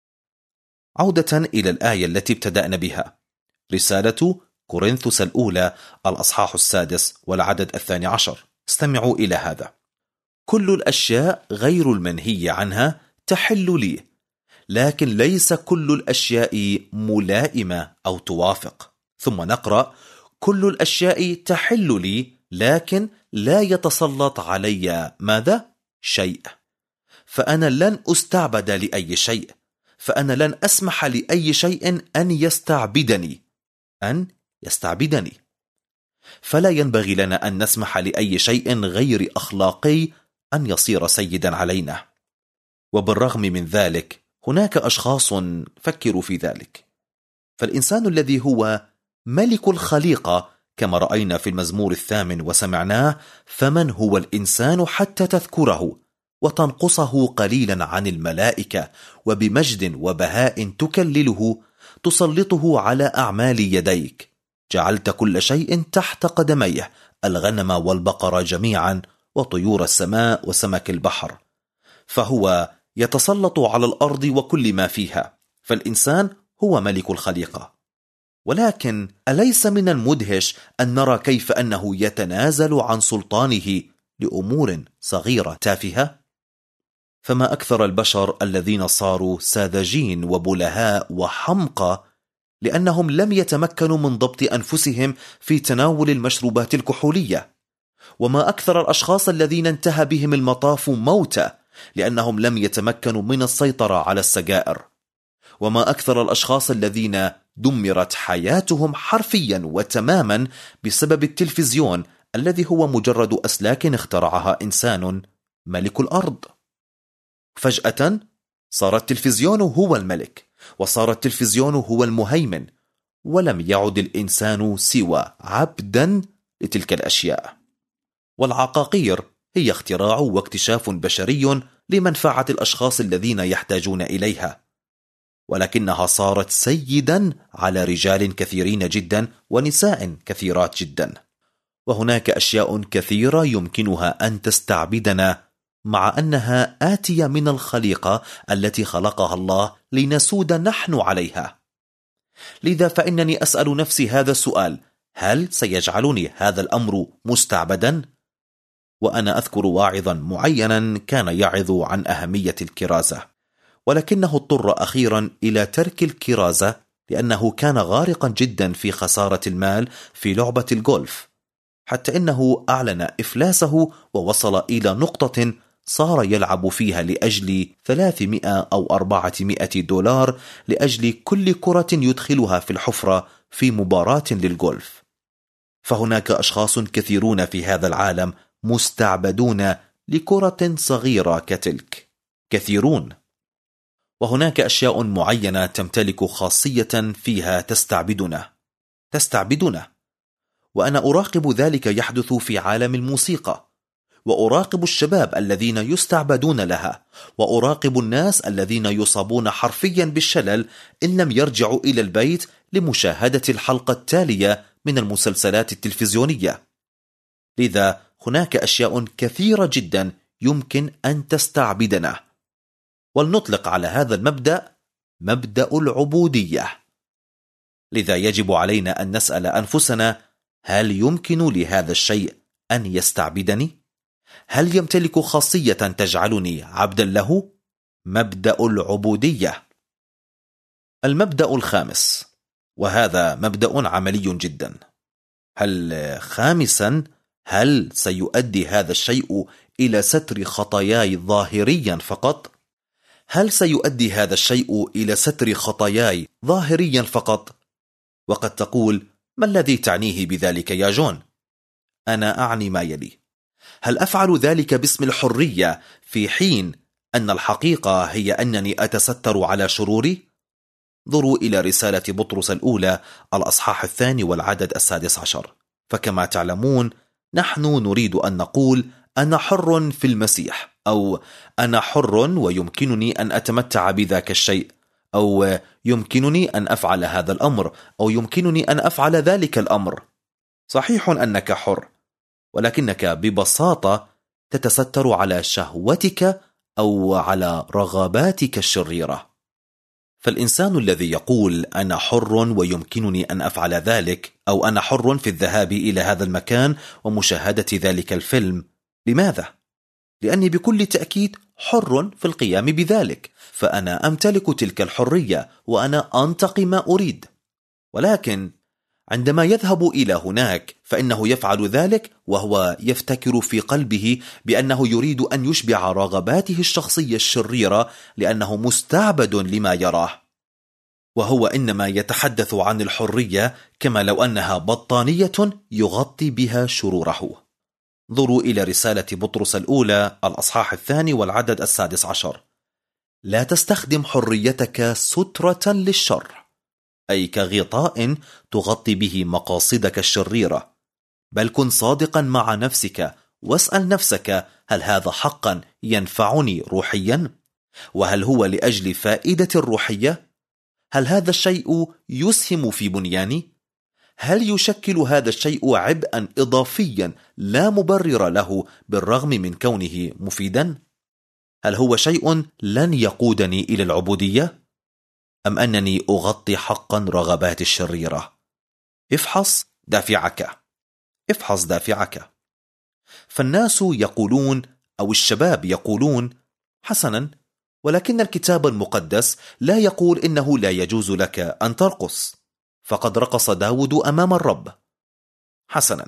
عودة إلى الآية التي ابتدأنا بها، رسالة كورنثوس الأولى الأصحاح السادس والعدد الثاني عشر، استمعوا إلى هذا: كل الأشياء غير المنهي عنها تحل لي، لكن ليس كل الأشياء ملائمة أو توافق. ثم نقرأ: كل الأشياء تحل لي، لكن لا يتسلط علي ماذا؟ شيء. فأنا لن أستعبد لأي شيء، فأنا لن أسمح لأي شيء أن يستعبدني أن يستعبدني فلا ينبغي لنا أن نسمح لأي شيء غير أخلاقي أن يصير سيدا علينا. وبالرغم من ذلك هناك أشخاص فكروا في ذلك. فالإنسان الذي هو ملك الخليقة كما رأينا في المزمور الثامن وسمعناه: فمن هو الإنسان حتى تذكره وتنقصه قليلا عن الملائكة، وبمجد وبهاء تكلله، تسلطه على أعمال يديك، جعلت كل شيء تحت قدميه، الغنم والبقر جميعا، وطيور السماء وسمك البحر. فهو يتسلط على الأرض وكل ما فيها، فالإنسان هو ملك الخليقة. ولكن أليس من المدهش أن نرى كيف أنه يتنازل عن سلطانه لأمور صغيرة تافهة؟ فما أكثر البشر الذين صاروا ساذجين وبلهاء وحمقى لأنهم لم يتمكنوا من ضبط أنفسهم في تناول المشروبات الكحولية. وما أكثر الأشخاص الذين انتهى بهم المطاف موتى لأنهم لم يتمكنوا من السيطرة على السجائر. وما أكثر الأشخاص الذين دمرت حياتهم حرفيا وتماما بسبب التلفزيون الذي هو مجرد أسلاك اخترعها إنسان ملك الأرض. فجأة صار التلفزيون هو الملك، وصار التلفزيون هو المهيمن، ولم يعد الإنسان سوى عبدا لتلك الأشياء. والعقاقير هي اختراع واكتشاف بشري لمنفعة الأشخاص الذين يحتاجون إليها، ولكنها صارت سيدا على رجال كثيرين جدا ونساء كثيرات جدا. وهناك أشياء كثيرة يمكنها أن تستعبدنا، مع أنها آتية من الخليقة التي خلقها الله لنسود نحن عليها. لذا فإنني أسأل نفسي هذا السؤال: هل سيجعلني هذا الأمر مستعبدا؟ وأنا أذكر واعظا معينا كان يعظ عن أهمية الكرازة، ولكنه اضطر أخيرا إلى ترك الكرازة لأنه كان غارقا جدا في خسارة المال في لعبة الجولف، حتى إنه أعلن إفلاسه ووصل إلى نقطة صار يلعب فيها لأجل ثلاثمائة أو أربعمائة دولار لأجل كل كرة يدخلها في الحفرة في مباراة للجولف. فهناك أشخاص كثيرون في هذا العالم مستعبدون لكرة صغيرة كتلك، كثيرون. وهناك أشياء معينة تمتلك خاصية فيها تستعبدنا تستعبدنا وأنا أراقب ذلك يحدث في عالم الموسيقى، وأراقب الشباب الذين يستعبدون لها، وأراقب الناس الذين يصابون حرفيا بالشلل إن لم يرجعوا إلى البيت لمشاهدة الحلقة التالية من المسلسلات التلفزيونية. لذا هناك أشياء كثيرة جدا يمكن أن تستعبدنا، ولنطلق على هذا المبدأ مبدأ العبودية. لذا يجب علينا أن نسأل أنفسنا: هل يمكن لهذا الشيء أن يستعبدني؟ هل يمتلك خاصية تجعلني عبدا له؟ مبدأ العبودية. المبدأ الخامس، وهذا مبدأ عملي جدا. هل خامسا هل سيؤدي هذا الشيء إلى ستر خطاياي ظاهريا فقط؟ هل سيؤدي هذا الشيء إلى ستر خطاياي ظاهريا فقط؟ وقد تقول: ما الذي تعنيه بذلك يا جون؟ أنا أعني ما يلي: هل أفعل ذلك باسم الحرية في حين أن الحقيقة هي أنني أتستر على شروري؟ انظروا إلى رسالة بطرس الأولى الأصحاح الثاني والعدد السادس عشر. فكما تعلمون نحن نريد أن نقول أنا حر في المسيح، أو أنا حر ويمكنني أن أتمتع بذاك الشيء، أو يمكنني أن أفعل هذا الأمر، أو يمكنني أن أفعل ذلك الأمر. صحيح أنك حر، ولكنك ببساطة تتستر على شهوتك أو على رغباتك الشريرة. فالإنسان الذي يقول أنا حر ويمكنني أن أفعل ذلك، أو أنا حر في الذهاب إلى هذا المكان ومشاهدة ذلك الفيلم، لماذا؟ لأني بكل تأكيد حر في القيام بذلك، فأنا أمتلك تلك الحرية وأنا أنتقي ما أريد. ولكن عندما يذهب إلى هناك فإنه يفعل ذلك وهو يفتكر في قلبه بأنه يريد أن يشبع رغباته الشخصية الشريرة، لأنه مستعبد لما يراه، وهو إنما يتحدث عن الحرية كما لو أنها بطانية يغطي بها شروره. انظروا إلى رسالة بطرس الأولى الأصحاح الثاني والعدد السادس عشر: لا تستخدم حريتك سترة للشر، أي كغطاء تغطي به مقاصدك الشريرة، بل كن صادقا مع نفسك واسأل نفسك: هل هذا حقا ينفعني روحيا؟ وهل هو لأجل فائدة الروحية؟ هل هذا الشيء يسهم في بنياني؟ هل يشكل هذا الشيء عبئا إضافيا لا مبرر له بالرغم من كونه مفيدا؟ هل هو شيء لن يقودني إلى العبودية؟ أم أنني أغطي حقا رغبات الشريرة؟ افحص دافعك افحص دافعك. فالناس يقولون، أو الشباب يقولون: حسنا، ولكن الكتاب المقدس لا يقول إنه لا يجوز لك أن ترقص، فقد رقص داود أمام الرب. حسنا،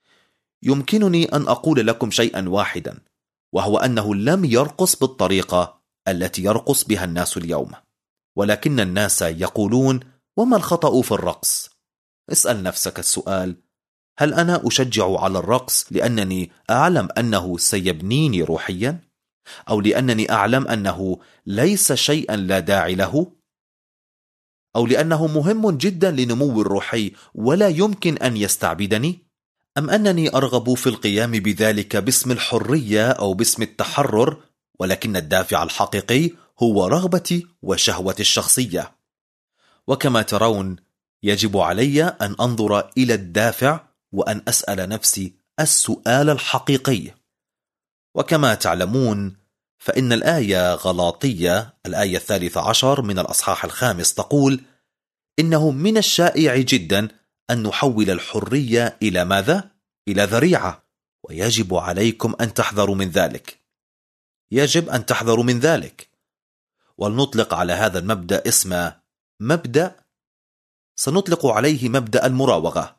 يمكنني أن أقول لكم شيئا واحدا، وهو أنه لم يرقص بالطريقة التي يرقص بها الناس اليوم. ولكن الناس يقولون: وما الخطأ في الرقص؟ اسأل نفسك السؤال: هل أنا أشجع على الرقص لأنني أعلم أنه سيبنيني روحيا؟ أو لأنني أعلم أنه ليس شيئا لا داعي له، أو لأنه مهم جدا لنمو الروحي ولا يمكن أن يستعبدني، أم أنني أرغب في القيام بذلك باسم الحرية أو باسم التحرر، ولكن الدافع الحقيقي هو رغبتي وشهوتي الشخصية. وكما ترون يجب علي أن أنظر إلى الدافع وأن أسأل نفسي السؤال الحقيقي. وكما تعلمون فإن الآية غلاطية الآية الثالثة عشر من الأصحاح الخامس تقول: إنه من الشائع جدا أن نحول الحرية إلى ماذا؟ إلى ذريعة، ويجب عليكم أن تحذروا من ذلك. يجب أن تحذروا من ذلك. ولنطلق على هذا المبدأ اسم مبدأ سنطلق عليه مبدأ المراوغة.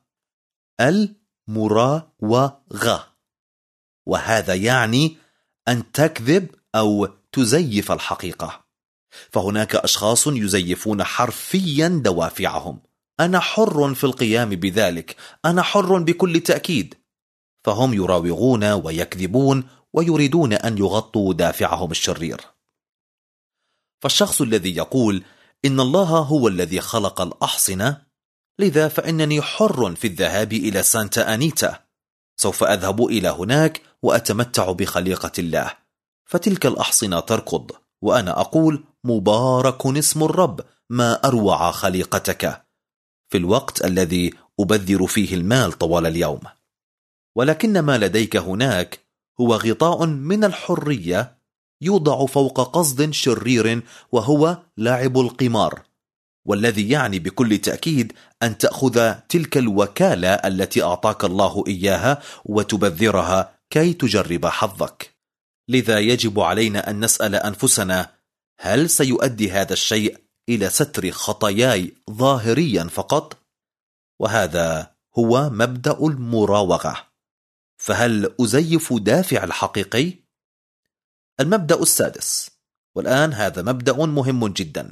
المراوغة، وهذا يعني أن تكذب أو تزيف الحقيقة. فهناك أشخاص يزيفون حرفيا دوافعهم. أنا حر في القيام بذلك، أنا حر بكل تأكيد. فهم يراوغون ويكذبون ويريدون أن يغطوا دافعهم الشرير. فالشخص الذي يقول إن الله هو الذي خلق الأحصنة، لذا فإنني حر في الذهاب إلى سانتا أنيتا، سوف أذهب إلى هناك وأتمتع بخليقة الله، فتلك الأحصنة تركض وأنا أقول مبارك اسم الرب، ما أروع خليقتك، في الوقت الذي أبذر فيه المال طوال اليوم. ولكن ما لديك هناك هو غطاء من الحرية يوضع فوق قصد شرير، وهو لعب القمار، والذي يعني بكل تأكيد أن تأخذ تلك الوكالة التي أعطاك الله إياها وتبذرها كي تجرب حظك. لذا يجب علينا أن نسأل أنفسنا: هل سيؤدي هذا الشيء إلى ستر خطاياي ظاهريا فقط؟ وهذا هو مبدأ المراوغة. فهل أزيف دافع الحقيقي؟ المبدأ السادس، والآن هذا مبدأ مهم جدا: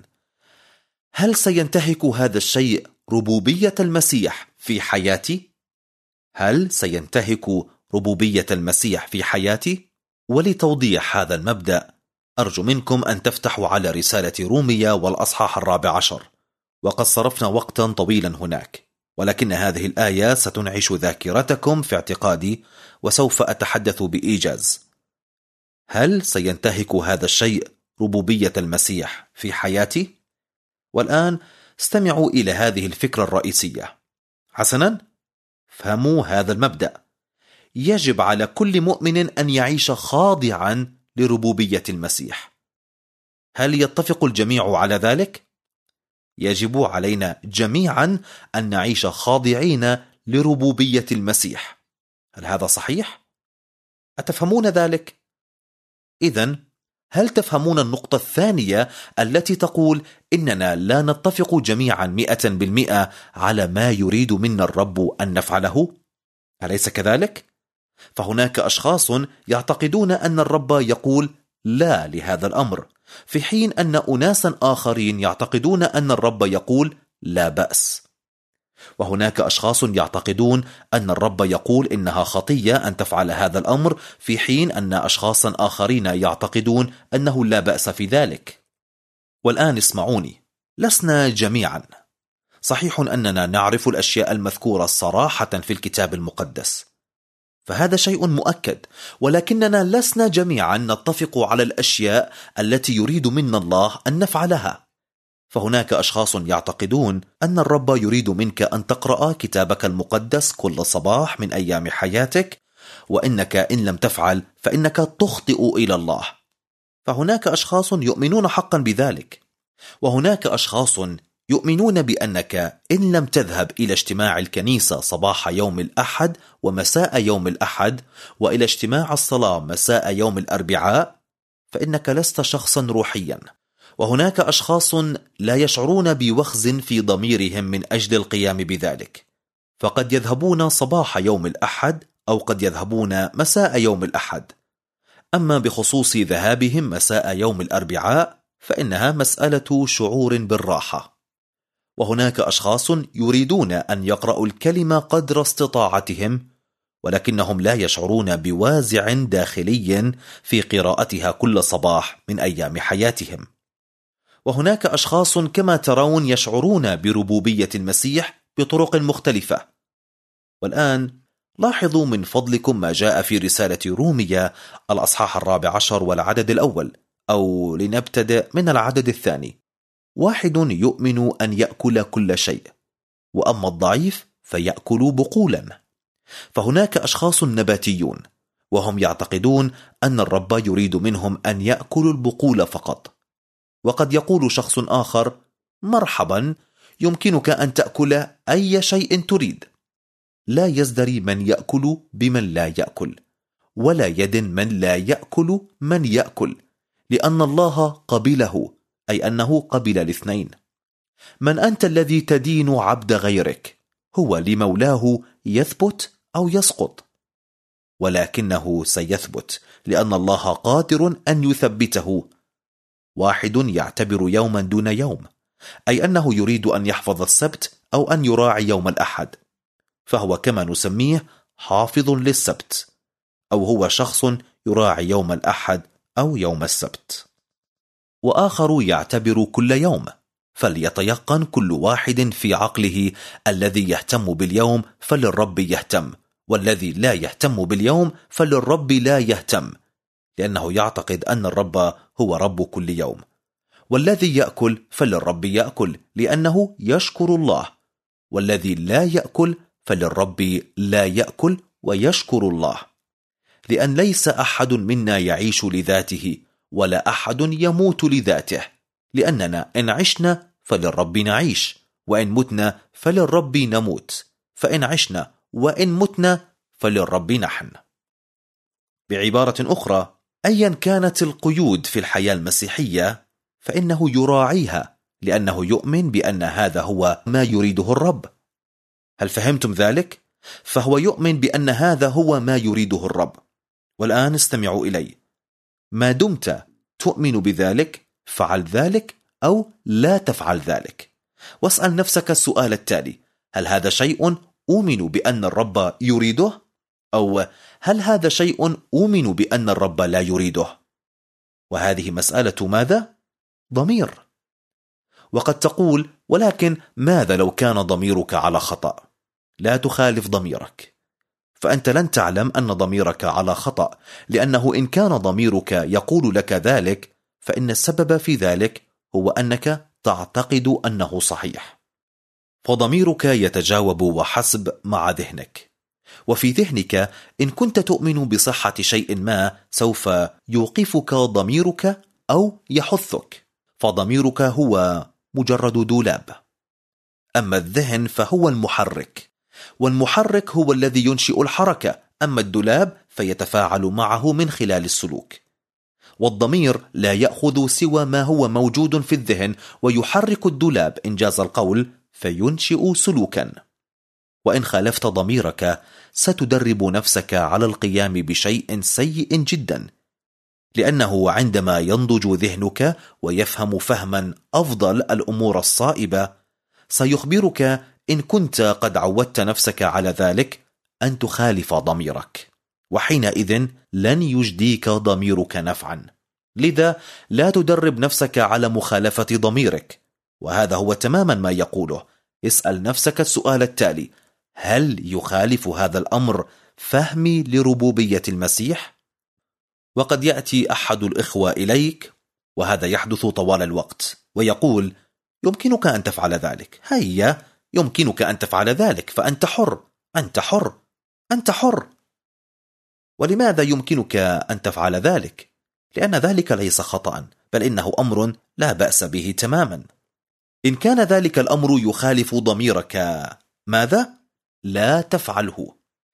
هل سينتهك هذا الشيء ربوبية المسيح في حياتي؟ هل سينتهك ربوبية المسيح في حياتي؟ ولتوضيح هذا المبدأ أرجو منكم أن تفتحوا على رسالة رومية والأصحاح الرابع عشر، وقد صرفنا وقتا طويلا هناك، ولكن هذه الآية ستنعش ذاكرتكم في اعتقادي وسوف أتحدث بإيجاز. هل سينتهك هذا الشيء ربوبية المسيح في حياتي؟ والآن استمعوا إلى هذه الفكرة الرئيسية. حسنا، فهموا هذا المبدأ. يجب على كل مؤمن أن يعيش خاضعا لربوبية المسيح. هل يتفق الجميع على ذلك؟ يجب علينا جميعا أن نعيش خاضعين لربوبية المسيح. هل هذا صحيح؟ أتفهمون ذلك؟ إذن هل تفهمون النقطة الثانية التي تقول إننا لا نتفق جميعا مئة بالمئة على ما يريد منا الرب أن نفعله؟ أليس كذلك؟ فهناك أشخاص يعتقدون أن الرب يقول لا لهذا الأمر، في حين أن أناسا آخرين يعتقدون أن الرب يقول لا بأس. وهناك أشخاص يعتقدون أن الرب يقول إنها خطية أن تفعل هذا الأمر، في حين أن أشخاصا آخرين يعتقدون أنه لا بأس في ذلك. والآن اسمعوني، لسنا جميعا. صحيح أننا نعرف الأشياء المذكورة صراحة في الكتاب المقدس، فهذا شيء مؤكد، ولكننا لسنا جميعا نتفق على الأشياء التي يريد منا الله أن نفعلها. فهناك أشخاص يعتقدون أن الرب يريد منك أن تقرأ كتابك المقدس كل صباح من أيام حياتك، وإنك إن لم تفعل فإنك تخطئ إلى الله. فهناك أشخاص يؤمنون حقا بذلك، وهناك أشخاص يؤمنون بأنك إن لم تذهب إلى اجتماع الكنيسة صباح يوم الأحد ومساء يوم الأحد، وإلى اجتماع الصلاة مساء يوم الأربعاء، فإنك لست شخصا روحيا. وهناك أشخاص لا يشعرون بوخز في ضميرهم من أجل القيام بذلك، فقد يذهبون صباح يوم الأحد أو قد يذهبون مساء يوم الأحد. أما بخصوص ذهابهم مساء يوم الأربعاء فإنها مسألة شعور بالراحة. وهناك أشخاص يريدون أن يقرأوا الكلمة قدر استطاعتهم، ولكنهم لا يشعرون بوازع داخلي في قراءتها كل صباح من أيام حياتهم. وهناك أشخاص كما ترون يشعرون بربوبية المسيح بطرق مختلفة. والآن لاحظوا من فضلكم ما جاء في رسالة رومية الأصحاح الرابع عشر والعدد الأول، أو لنبتدأ من العدد الثاني. واحد يؤمن أن يأكل كل شيء، وأما الضعيف فيأكل بقولا. فهناك أشخاص نباتيون وهم يعتقدون أن الرب يريد منهم أن يأكلوا البقول فقط. وقد يقول شخص آخر: مرحبا، يمكنك أن تأكل أي شيء تريد. لا يزدري من يأكل بمن لا يأكل، ولا يد من لا يأكل من يأكل، لأن الله قبله، أي أنه قبل الاثنين. من أنت الذي تدين عبد غيرك؟ هو لمولاه يثبت أو يسقط، ولكنه سيثبت لأن الله قادر أن يثبته. واحد يعتبر يوما دون يوم، أي أنه يريد أن يحفظ السبت أو أن يراعي يوم الأحد، فهو كما نسميه حافظ للسبت، أو هو شخص يراعي يوم الأحد أو يوم السبت. وآخر يعتبر كل يوم، فليتيقن كل واحد في عقله: الذي يهتم باليوم فللرب يهتم، والذي لا يهتم باليوم فللرب لا يهتم، لأنه يعتقد أن الرب هو رب كل يوم. والذي يأكل فللرب يأكل، لأنه يشكر الله، والذي لا يأكل فللرب لا يأكل ويشكر الله. لأن ليس أحد منا يعيش لذاته، ولا أحد يموت لذاته، لأننا إن عشنا فللرب نعيش، وإن متنا فللرب نموت، فإن عشنا وإن متنا فللرب نحن. بعبارة أخرى، أيا كانت القيود في الحياة المسيحية فإنه يراعيها، لأنه يؤمن بأن هذا هو ما يريده الرب. هل فهمتم ذلك؟ فهو يؤمن بأن هذا هو ما يريده الرب. والآن استمعوا إلي. ما دمت تؤمن بذلك فعل ذلك أو لا تفعل ذلك. واسأل نفسك السؤال التالي: هل هذا شيء أؤمن بأن الرب يريده؟ أو هل هذا شيء أؤمن بأن الرب لا يريده؟ وهذه مسألة ماذا؟ ضمير. وقد تقول: ولكن ماذا لو كان ضميرك على خطأ؟ لا تخالف ضميرك، فأنت لن تعلم أن ضميرك على خطأ، لأنه إن كان ضميرك يقول لك ذلك فإن السبب في ذلك هو أنك تعتقد أنه صحيح. فضميرك يتجاوب وحسب مع ذهنك، وفي ذهنك إن كنت تؤمن بصحة شيء ما سوف يوقفك ضميرك أو يحثك، فضميرك هو مجرد دولاب. أما الذهن فهو المحرك، والمحرك هو الذي ينشئ الحركة، أما الدولاب فيتفاعل معه من خلال السلوك. والضمير لا يأخذ سوى ما هو موجود في الذهن ويحرك الدولاب إنجاز القول فينشئ سلوكا. وإن خالفت ضميرك ستدرب نفسك على القيام بشيء سيء جدا، لأنه عندما ينضج ذهنك ويفهم فهما أفضل الأمور الصائبة سيخبرك إن كنت قد عودت نفسك على ذلك أن تخالف ضميرك، وحينئذ لن يجديك ضميرك نفعا. لذا لا تدرب نفسك على مخالفة ضميرك، وهذا هو تماما ما يقوله. اسأل نفسك السؤال التالي: هل يخالف هذا الأمر فهمي لربوبية المسيح؟ وقد يأتي أحد الإخوة إليك، وهذا يحدث طوال الوقت، ويقول: يمكنك أن تفعل ذلك، هيا يمكنك أن تفعل ذلك، فأنت حر، أنت حر، أنت حر. ولماذا يمكنك أن تفعل ذلك؟ لأن ذلك ليس خطأ، بل إنه أمر لا بأس به تماما. إن كان ذلك الأمر يخالف ضميرك، ماذا؟ لا تفعله.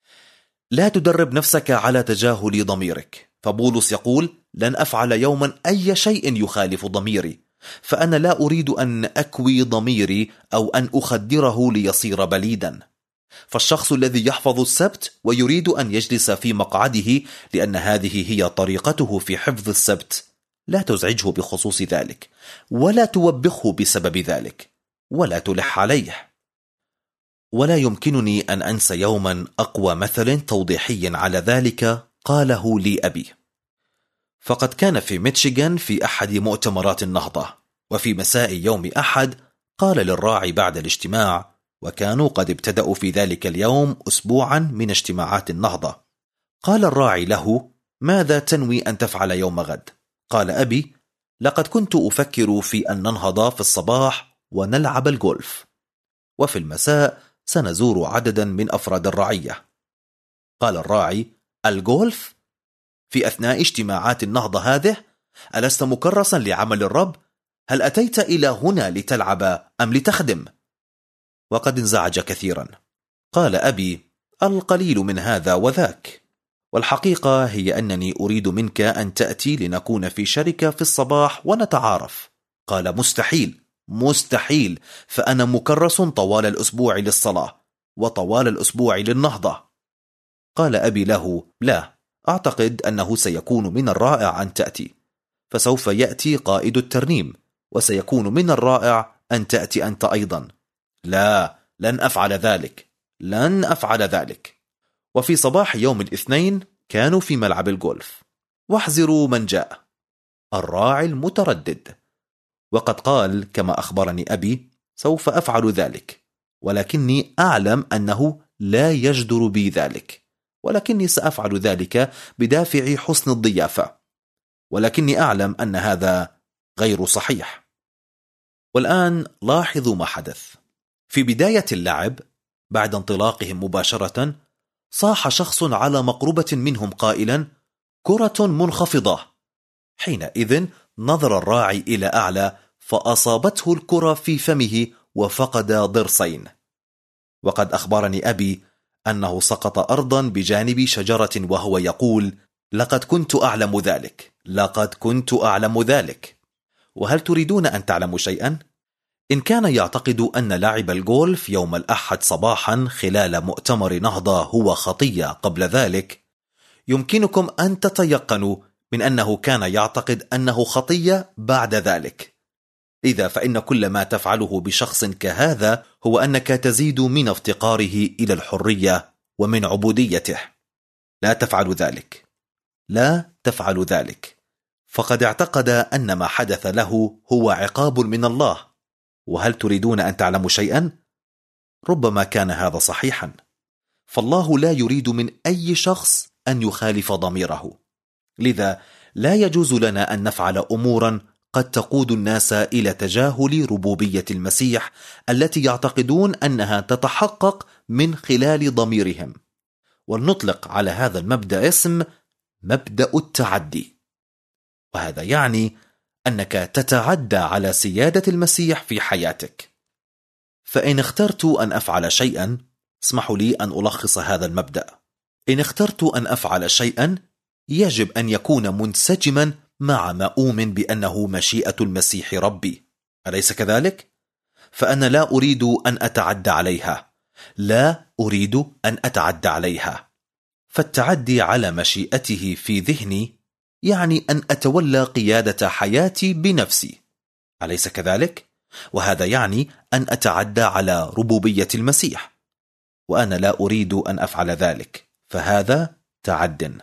لا تدرب نفسك على تجاهل ضميرك، فبولس يقول: لن أفعل يوما أي شيء يخالف ضميري، فأنا لا أريد أن أكوي ضميري أو أن أخدره ليصير بليدا. فالشخص الذي يحفظ السبت ويريد أن يجلس في مقعده لأن هذه هي طريقته في حفظ السبت، لا تزعجه بخصوص ذلك، ولا توبخه بسبب ذلك، ولا تلح عليه. ولا يمكنني أن أنسى يوما أقوى مثل توضيحي على ذلك قاله لي أبي. فقد كان في ميشيغان في أحد مؤتمرات النهضة، وفي مساء يوم أحد قال للراعي بعد الاجتماع، وكانوا قد ابتدأوا في ذلك اليوم أسبوعا من اجتماعات النهضة. قال الراعي له: ماذا تنوي أن تفعل يوم غد؟ قال أبي: لقد كنت أفكر في أن ننهض في الصباح ونلعب الجولف، وفي المساء سنزور عددا من أفراد الرعية. قال الراعي: الجولف؟ في أثناء اجتماعات النهضة هذه؟ ألست مكرسا لعمل الرب؟ هل أتيت إلى هنا لتلعب أم لتخدم؟ وقد انزعج كثيرا. قال أبي: القليل من هذا وذاك، والحقيقة هي أنني أريد منك أن تأتي لنكون في شركة في الصباح ونتعارف. قال: مستحيل مستحيل، فأنا مكرس طوال الأسبوع للصلاة وطوال الأسبوع للنهضة. قال أبي له: لا، أعتقد أنه سيكون من الرائع أن تأتي، فسوف يأتي قائد الترنيم، وسيكون من الرائع أن تأتي أنت أيضا. لا، لن أفعل ذلك، لن أفعل ذلك. وفي صباح يوم الاثنين كانوا في ملعب الجولف، واحذروا من جاء، الراعي المتردد. وقد قال كما أخبرني أبي: سوف أفعل ذلك، ولكني أعلم أنه لا يجدر بي ذلك، ولكني سأفعل ذلك بدافع حسن الضيافة، ولكني أعلم أن هذا غير صحيح. والآن لاحظوا ما حدث. في بداية اللعب بعد انطلاقهم مباشرة صاح شخص على مقربة منهم قائلا: كرة منخفضة. حينئذ نظر الراعي إلى أعلى فأصابته الكرة في فمه وفقد ضرسين. وقد أخبرني أبي أنه سقط أرضا بجانب شجرة وهو يقول: لقد كنت أعلم ذلك، لقد كنت أعلم ذلك. وهل تريدون أن تعلموا شيئا؟ إن كان يعتقد أن لعب الجولف يوم الأحد صباحا خلال مؤتمر نهضة هو خطية قبل ذلك، يمكنكم أن تتيقنوا من أنه كان يعتقد أنه خطية بعد ذلك. إذا فإن كل ما تفعله بشخص كهذا هو أنك تزيد من افتقاره إلى الحرية ومن عبوديته. لا تفعل ذلك، لا تفعل ذلك، فقد اعتقد أن ما حدث له هو عقاب من الله. وهل تريدون أن تعلموا شيئا؟ ربما كان هذا صحيحا، فالله لا يريد من أي شخص أن يخالف ضميره، لذا لا يجوز لنا أن نفعل أمورا قد تقود الناس إلى تجاهل ربوبية المسيح التي يعتقدون أنها تتحقق من خلال ضميرهم. ولنطلق على هذا المبدأ اسم مبدأ التعدي، وهذا يعني أنك تتعدى على سيادة المسيح في حياتك. فإن اخترت أن أفعل شيئا، اسمحوا لي أن ألخص هذا المبدأ. إن اخترت أن أفعل شيئا يجب أن يكون منسجما مع ما أؤمن بأنه مشيئة المسيح ربي، أليس كذلك؟ فأنا لا أريد أن أتعدى عليها، لا أريد أن أتعدى عليها. فالتعدي على مشيئته في ذهني يعني أن أتولى قيادة حياتي بنفسي، أليس كذلك؟ وهذا يعني أن أتعدى على ربوبية المسيح، وأنا لا أريد أن أفعل ذلك، فهذا تعد.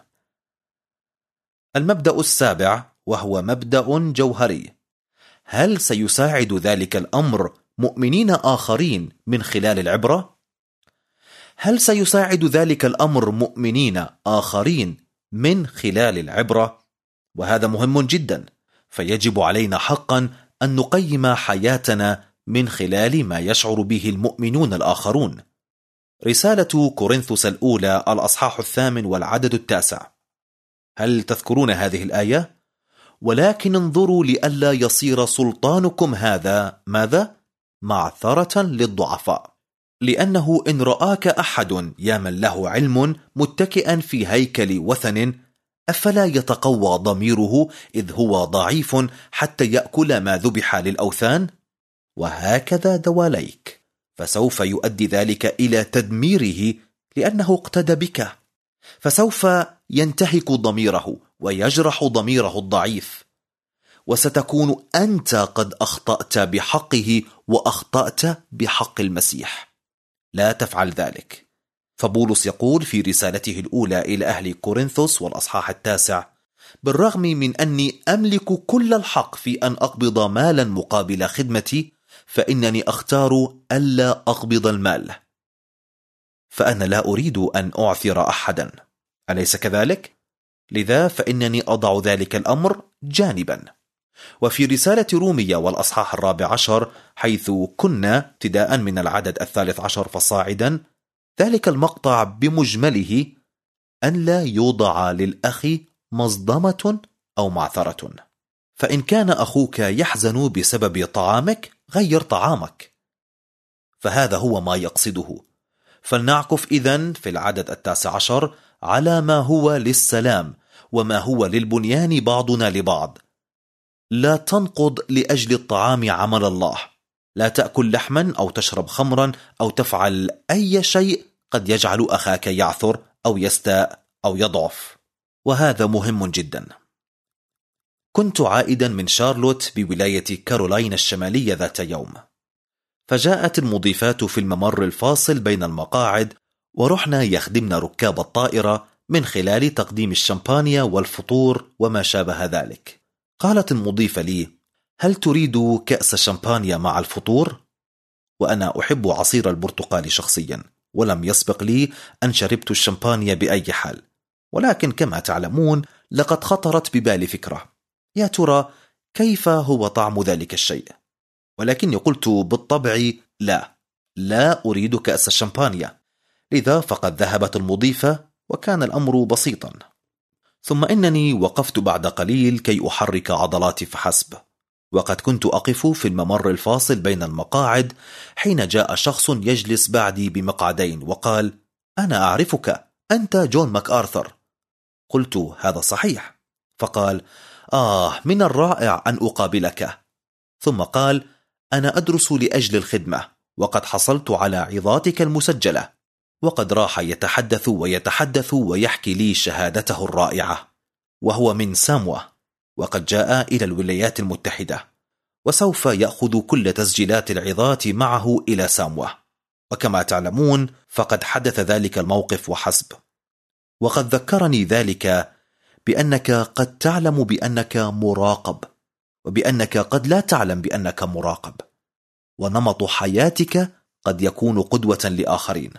المبدأ السابع وهو مبدأ جوهري: هل سيساعد ذلك الأمر مؤمنين آخرين من خلال العبرة؟ هل سيساعد ذلك الأمر مؤمنين آخرين من خلال العبرة؟ وهذا مهم جدا، فيجب علينا حقا أن نقيم حياتنا من خلال ما يشعر به المؤمنون الآخرون. رسالة كورنثوس الأولى الأصحاح الثامن والعدد التاسع. هل تذكرون هذه الآية؟ ولكن انظروا لئلا يصير سلطانكم هذا ماذا؟ معثرة للضعفاء، لأنه إن رآك أحد يا من له علم متكئا في هيكل وثن، أفلا يتقوى ضميره إذ هو ضعيف حتى يأكل ما ذبح للأوثان؟ وهكذا دواليك، فسوف يؤدي ذلك إلى تدميره لأنه اقتدى بك، فسوف ينتهك ضميره ويجرح ضميره الضعيف، وستكون أنت قد أخطأت بحقه وأخطأت بحق المسيح. لا تفعل ذلك. فبولس يقول في رسالته الأولى إلى أهل كورنثوس والأصحاح التاسع: بالرغم من أني أملك كل الحق في أن أقبض مالا مقابل خدمتي، فإنني أختار ألا أقبض المال، فأنا لا أريد أن أعثر أحدا، أليس كذلك؟ لذا فإنني أضع ذلك الأمر جانبا. وفي رسالة رومية والأصحاح الرابع عشر، حيث كنا ابتداء من العدد الثالث عشر فصاعدا، ذلك المقطع بمجمله أن لا يوضع للأخ مصدمة أو معثرة. فإن كان أخوك يحزن بسبب طعامك، غير طعامك، فهذا هو ما يقصده. فلنعكف إذن في العدد التاسع عشر على ما هو للسلام وما هو للبنيان بعضنا لبعض. لا تنقض لأجل الطعام عمل الله، لا تأكل لحما أو تشرب خمرا أو تفعل أي شيء قد يجعل أخاك يعثر أو يستاء أو يضعف، وهذا مهم جدا. كنت عائدا من شارلوت بولاية كارولاينا الشمالية ذات يوم، فجاءت المضيفات في الممر الفاصل بين المقاعد، ورحنا يخدمنا ركاب الطائرة من خلال تقديم الشمبانيا والفطور وما شابه ذلك. قالت المضيفة لي: هل تريد كأس شمبانيا مع الفطور؟ وأنا أحب عصير البرتقال شخصيا، ولم يسبق لي أن شربت الشمبانيا بأي حال، ولكن كما تعلمون لقد خطرت ببالي فكرة: يا ترى كيف هو طعم ذلك الشيء؟ ولكني قلت بالطبع لا لا أريد كأس الشمبانيا. لذا فقد ذهبت المضيفة وكان الأمر بسيطا. ثم إنني وقفت بعد قليل كي أحرك عضلاتي فحسب، وقد كنت أقف في الممر الفاصل بين المقاعد حين جاء شخص يجلس بعدي بمقعدين وقال: أنا أعرفك، أنت جون ماك آرثر. قلت: هذا صحيح. فقال: آه، من الرائع أن أقابلك. ثم قال: أنا أدرس لأجل الخدمة، وقد حصلت على عظاتك المسجلة. وقد راح يتحدث ويتحدث ويحكي لي شهادته الرائعة، وهو من ساموا، وقد جاء إلى الولايات المتحدة، وسوف يأخذ كل تسجيلات العظات معه إلى ساموا. وكما تعلمون فقد حدث ذلك الموقف وحسب. وقد ذكرني ذلك بأنك قد تعلم بأنك مراقب، وبأنك قد لا تعلم بأنك مراقب، ونمط حياتك قد يكون قدوة لآخرين.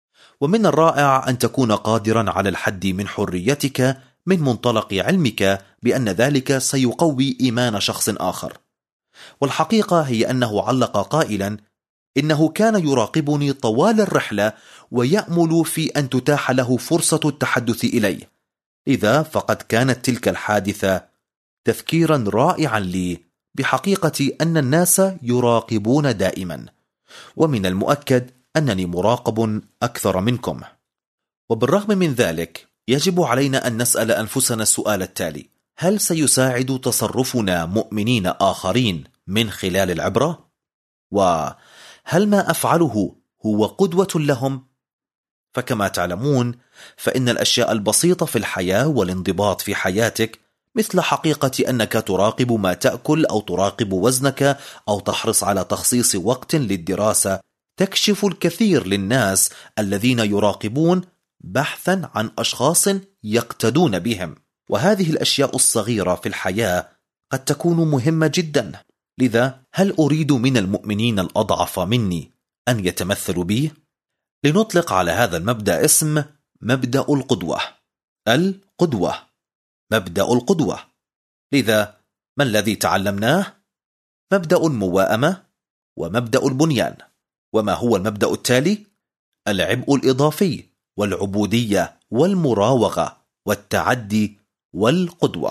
ومن الرائع أن تكون قادرا على الحد من حريتك من منطلق علمك بأن ذلك سيقوي إيمان شخص آخر. والحقيقة هي أنه علق قائلا: إنه كان يراقبني طوال الرحلة ويأمل في أن تتاح له فرصة التحدث إلي. إذا فقد كانت تلك الحادثة تذكيرا رائعا لي بحقيقة أن الناس يراقبون دائما، ومن المؤكد أنني مراقب أكثر منكم. وبالرغم من ذلك يجب علينا أن نسأل أنفسنا السؤال التالي: هل سيساعد تصرفنا مؤمنين آخرين من خلال العبرة؟ وهل ما أفعله هو قدوة لهم؟ فكما تعلمون فإن الأشياء البسيطة في الحياة والانضباط في حياتك، مثل حقيقة أنك تراقب ما تأكل أو تراقب وزنك أو تحرص على تخصيص وقت للدراسة، تكشف الكثير للناس الذين يراقبون بحثا عن أشخاص يقتدون بهم. وهذه الأشياء الصغيرة في الحياة قد تكون مهمة جدا. لذا هل أريد من المؤمنين الأضعف مني أن يتمثلوا بي؟ لنطلق على هذا المبدأ اسم مبدأ القدوة. القدوة، مبدأ القدوة. لذا ما الذي تعلمناه؟ مبدأ المواءمة ومبدأ البنيان. وما هو المبدأ التالي؟ العبء الإضافي والعبودية والمراوغة والتعدي والقدوة.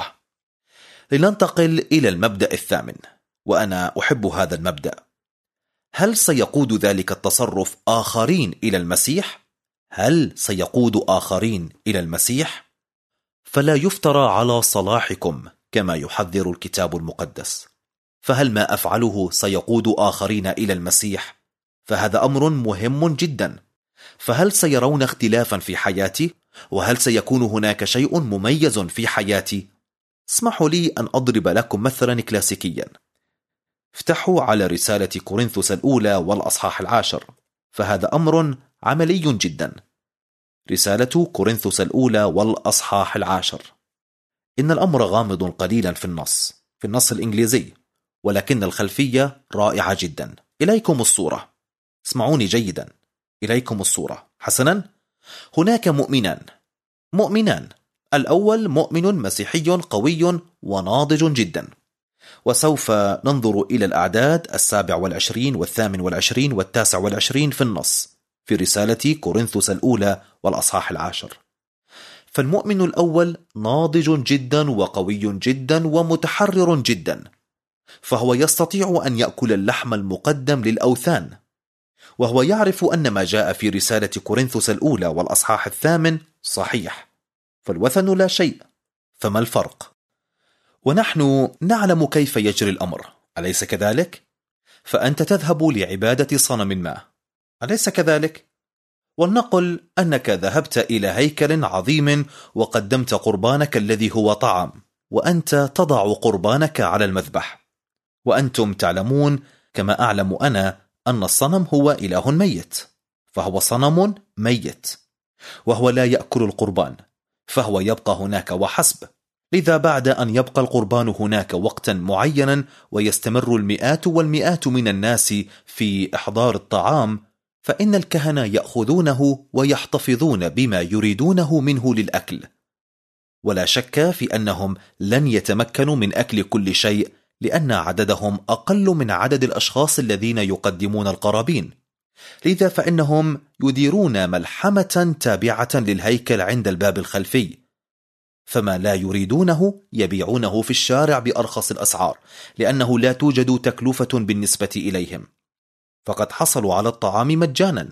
لننتقل إلى المبدأ الثامن، وأنا أحب هذا المبدأ. هل سيقود ذلك التصرف آخرين إلى المسيح؟ هل سيقود آخرين إلى المسيح؟ فلا يفترى على صلاحكم كما يحذر الكتاب المقدس. فهل ما أفعله سيقود آخرين إلى المسيح؟ فهذا أمر مهم جدا. فهل سيرون اختلافا في حياتي؟ وهل سيكون هناك شيء مميز في حياتي؟ اسمحوا لي أن أضرب لكم مثلا كلاسيكيا. افتحوا على رسالة كورنثوس الأولى والأصحاح العاشر. فهذا أمر عملي جدا. رسالة كورنثوس الأولى والأصحاح العاشر. إن الأمر غامض قليلا في النص في النص الإنجليزي، ولكن الخلفية رائعة جدا. إليكم الصورة. اسمعوني جيدا. إليكم الصورة. حسنا، هناك مؤمنان مؤمنان الأول مؤمن مسيحي قوي وناضج جدا، وسوف ننظر إلى الأعداد السابع والعشرين والثامن والعشرين والتاسع والعشرين في النص في رسالة كورنثوس الأولى والأصحاح العاشر. فالمؤمن الأول ناضج جدا وقوي جدا ومتحرر جدا، فهو يستطيع أن يأكل اللحم المقدم للأوثان، وهو يعرف أن ما جاء في رسالة كورنثوس الأولى والأصحاح الثامن صحيح، فالوثن لا شيء، فما الفرق؟ ونحن نعلم كيف يجري الأمر، أليس كذلك؟ فأنت تذهب لعبادة صنم ما، أليس كذلك؟ ولنقل أنك ذهبت إلى هيكل عظيم وقدمت قربانك الذي هو طعام، وأنت تضع قربانك على المذبح، وأنتم تعلمون كما أعلم أنا أن الصنم هو إله ميت، فهو صنم ميت، وهو لا يأكل القربان، فهو يبقى هناك وحسب. لذا بعد أن يبقى القربان هناك وقتا معينا ويستمر المئات والمئات من الناس في إحضار الطعام، فإن الكهنة يأخذونه ويحتفظون بما يريدونه منه للأكل، ولا شك في أنهم لن يتمكنوا من أكل كل شيء، لأن عددهم أقل من عدد الأشخاص الذين يقدمون القرابين. لذا فإنهم يديرون ملحمة تابعة للهيكل عند الباب الخلفي، فما لا يريدونه يبيعونه في الشارع بأرخص الأسعار، لأنه لا توجد تكلفة بالنسبة إليهم، فقد حصلوا على الطعام مجانا.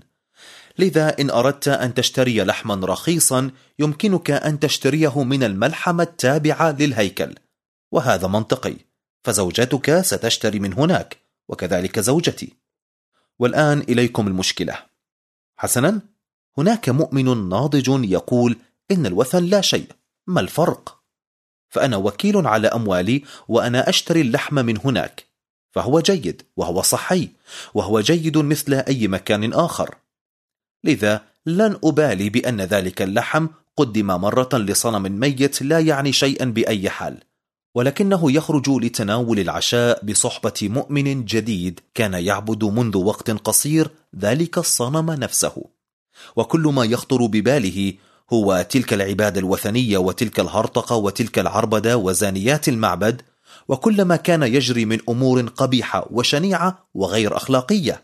لذا إن أردت أن تشتري لحما رخيصا يمكنك أن تشتريه من الملحمة التابعة للهيكل، وهذا منطقي، فزوجتك ستشتري من هناك، وكذلك زوجتي. والآن إليكم المشكلة. حسنا، هناك مؤمن ناضج يقول إن الوثن لا شيء، ما الفرق؟ فأنا وكيل على أموالي وأنا أشتري اللحم من هناك، فهو جيد وهو صحي وهو جيد مثل أي مكان آخر. لذا لن أبالي بأن ذلك اللحم قدم مرة لصنم ميت، لا يعني شيئا بأي حال، ولكنه يخرج لتناول العشاء بصحبة مؤمن جديد كان يعبد منذ وقت قصير ذلك الصنم نفسه، وكل ما يخطر بباله هو تلك العبادة الوثنية وتلك الهرطقة وتلك العربدة وزانيات المعبد، وكل ما كان يجري من أمور قبيحة وشنيعة وغير أخلاقية.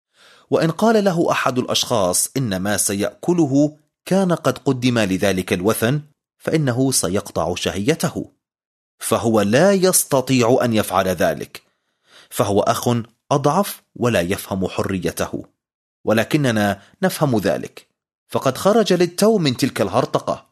وإن قال له أحد الأشخاص إن ما سيأكله كان قد قدم لذلك الوثن، فإنه سيقطع شهيته، فهو لا يستطيع أن يفعل ذلك، فهو أخ أضعف ولا يفهم حريته، ولكننا نفهم ذلك، فقد خرج للتو من تلك الهرطقة.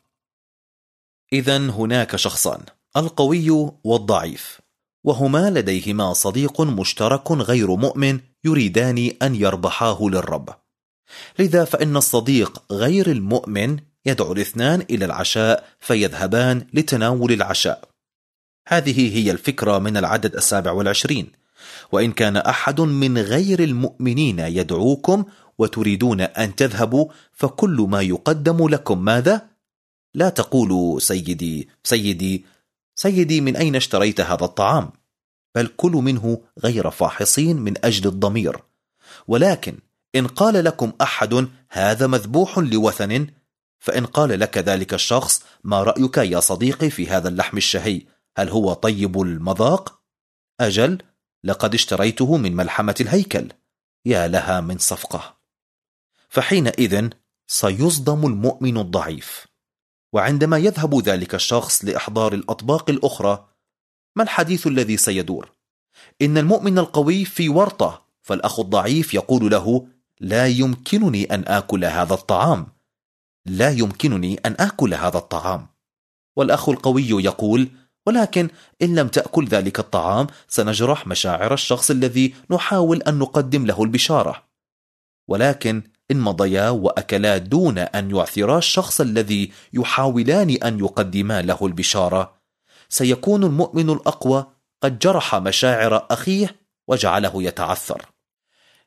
إذن هناك شخصان، القوي والضعيف، وهما لديهما صديق مشترك غير مؤمن يريدان أن يربحاه للرب. لذا فإن الصديق غير المؤمن يدعو الاثنان إلى العشاء، فيذهبان لتناول العشاء. هذه هي الفكرة من العدد السابع والعشرين. وإن كان أحد من غير المؤمنين يدعوكم وتريدون أن تذهبوا، فكل ما يقدم لكم ماذا؟ لا تقولوا سيدي سيدي سيدي من أين اشتريت هذا الطعام؟ بل كلوا منه غير فاحصين من أجل الضمير. ولكن إن قال لكم أحد هذا مذبوح لوثن، فإن قال لك ذلك الشخص ما رأيك يا صديقي في هذا اللحم الشهي؟ هل هو طيب المذاق؟ أجل، لقد اشتريته من ملحمة الهيكل. يا لها من صفقة. فحينئذ سيصدم المؤمن الضعيف. وعندما يذهب ذلك الشخص لإحضار الأطباق الأخرى، ما الحديث الذي سيدور؟ إن المؤمن القوي في ورطة، فالأخ الضعيف يقول له لا يمكنني أن آكل هذا الطعام، لا يمكنني أن آكل هذا الطعام. والأخ القوي يقول ولكن إن لم تأكل ذلك الطعام سنجرح مشاعر الشخص الذي نحاول أن نقدم له البشارة. ولكن إن مضيا وأكلا دون أن يعثرا الشخص الذي يحاولان أن يقدما له البشارة، سيكون المؤمن الأقوى قد جرح مشاعر أخيه وجعله يتعثر.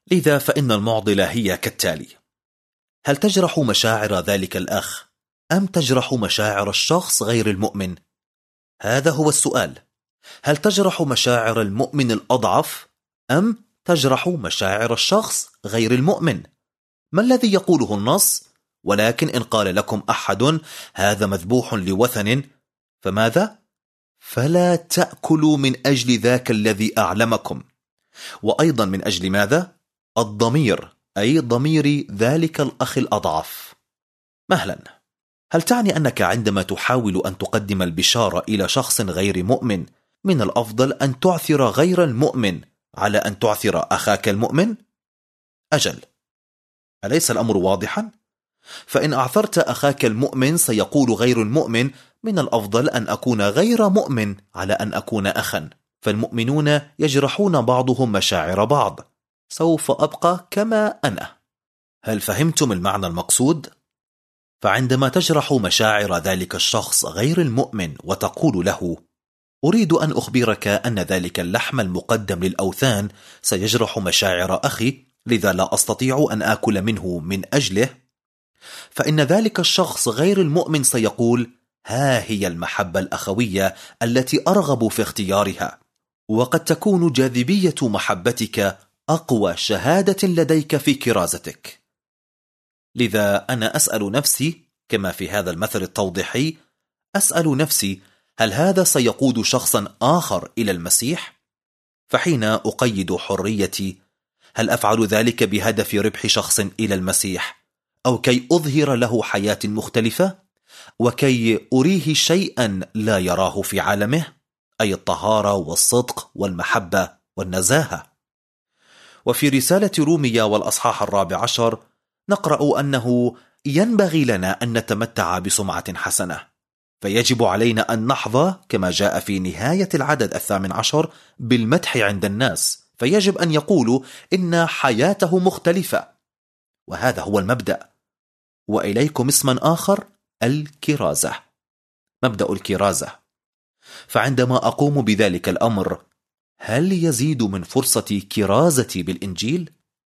لذا فإن المعضلة هي كالتالي: هل تجرح مشاعر ذلك الأخ أم تجرح مشاعر الشخص غير المؤمن؟ هذا هو السؤال. هل تجرح مشاعر المؤمن الأضعف أم تجرح مشاعر الشخص غير المؤمن؟ ما الذي يقوله النص؟ ولكن إن قال لكم أحد هذا مذبوح لوثن فماذا؟ فلا تأكلوا من أجل ذاك الذي أعلمكم. وأيضا من أجل ماذا؟ الضمير، أي ضمير ذلك الأخ الأضعف. مهلا، هل تعني أنك عندما تحاول أن تقدم البشارة إلى شخص غير مؤمن من الأفضل أن تعثر غير المؤمن على أن تعثر أخاك المؤمن؟ أجل، أليس الأمر واضحا؟ فإن أعثرت أخاك المؤمن سيقول غير المؤمن من الأفضل أن أكون غير مؤمن على أن أكون أخا، فالمؤمنون يجرحون بعضهم مشاعر بعض، سوف أبقى كما أنا. هل فهمتم المعنى المقصود؟ فعندما تجرح مشاعر ذلك الشخص غير المؤمن وتقول له أريد أن أخبرك أن ذلك اللحم المقدم للأوثان سيجرح مشاعر أخي، لذا لا أستطيع أن آكل منه من أجله، فإن ذلك الشخص غير المؤمن سيقول ها هي المحبة الأخوية التي أرغب في اختيارها، وقد تكون جاذبية محبتك أقوى شهادة لديك في كرازتك. لذا أنا أسأل نفسي كما في هذا المثل التوضيحي، أسأل نفسي هل هذا سيقود شخصا آخر إلى المسيح؟ فحين أقيد حريتي هل أفعل ذلك بهدف ربح شخص إلى المسيح أو كي أظهر له حياة مختلفة وكي أريه شيئا لا يراه في عالمه، أي الطهارة والصدق والمحبة والنزاهة؟ وفي رسالة رومية والأصحاح الرابع عشر نقرأ أنه ينبغي لنا أن نتمتع بسمعة حسنة، فيجب علينا أن نحظى كما جاء في نهاية العدد الثامن عشر بالمدح عند الناس، فيجب أن يقولوا إن حياته مختلفة، وهذا هو المبدأ. وإليكم اسما آخر، الكرازة، مبدأ الكرازة. فعندما أقوم بذلك الأمر هل يزيد من فرصة كرازتي بالإنجيل؟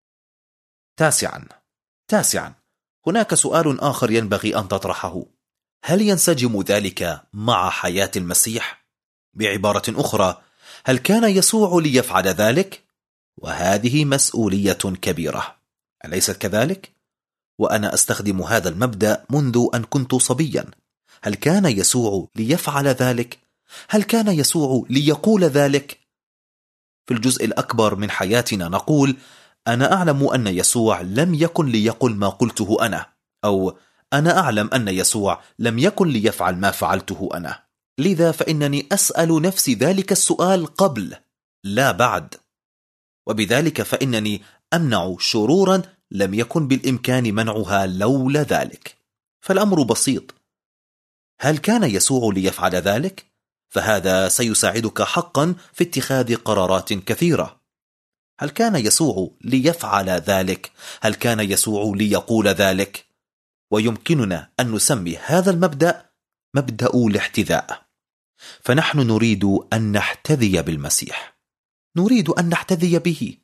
تاسعا تاسعا هناك سؤال آخر ينبغي أن تطرحه: هل ينسجم ذلك مع حياة المسيح؟ بعبارة أخرى، هل كان يسوع ليفعل ذلك؟ وهذه مسؤولية كبيرة، أليست كذلك؟ وأنا أستخدم هذا المبدأ منذ أن كنت صبيا. هل كان يسوع ليفعل ذلك؟ هل كان يسوع ليقول ذلك؟ في الجزء الأكبر من حياتنا نقول أنا أعلم أن يسوع لم يكن ليقل ما قلته أنا، أو أنا أعلم أن يسوع لم يكن ليفعل ما فعلته أنا. لذا فإنني أسأل نفسي ذلك السؤال قبل لا بعد، وبذلك فإنني أمنع شرورا لم يكن بالإمكان منعها لولا ذلك. فالأمر بسيط، هل كان يسوع ليفعل ذلك؟ فهذا سيساعدك حقا في اتخاذ قرارات كثيرة. هل كان يسوع ليفعل ذلك؟ هل كان يسوع ليقول ذلك؟ ويمكننا أن نسمي هذا المبدأ مبدأ الاحتذاء. فنحن نريد أن نحتذي بالمسيح، نريد أن نحتذي به.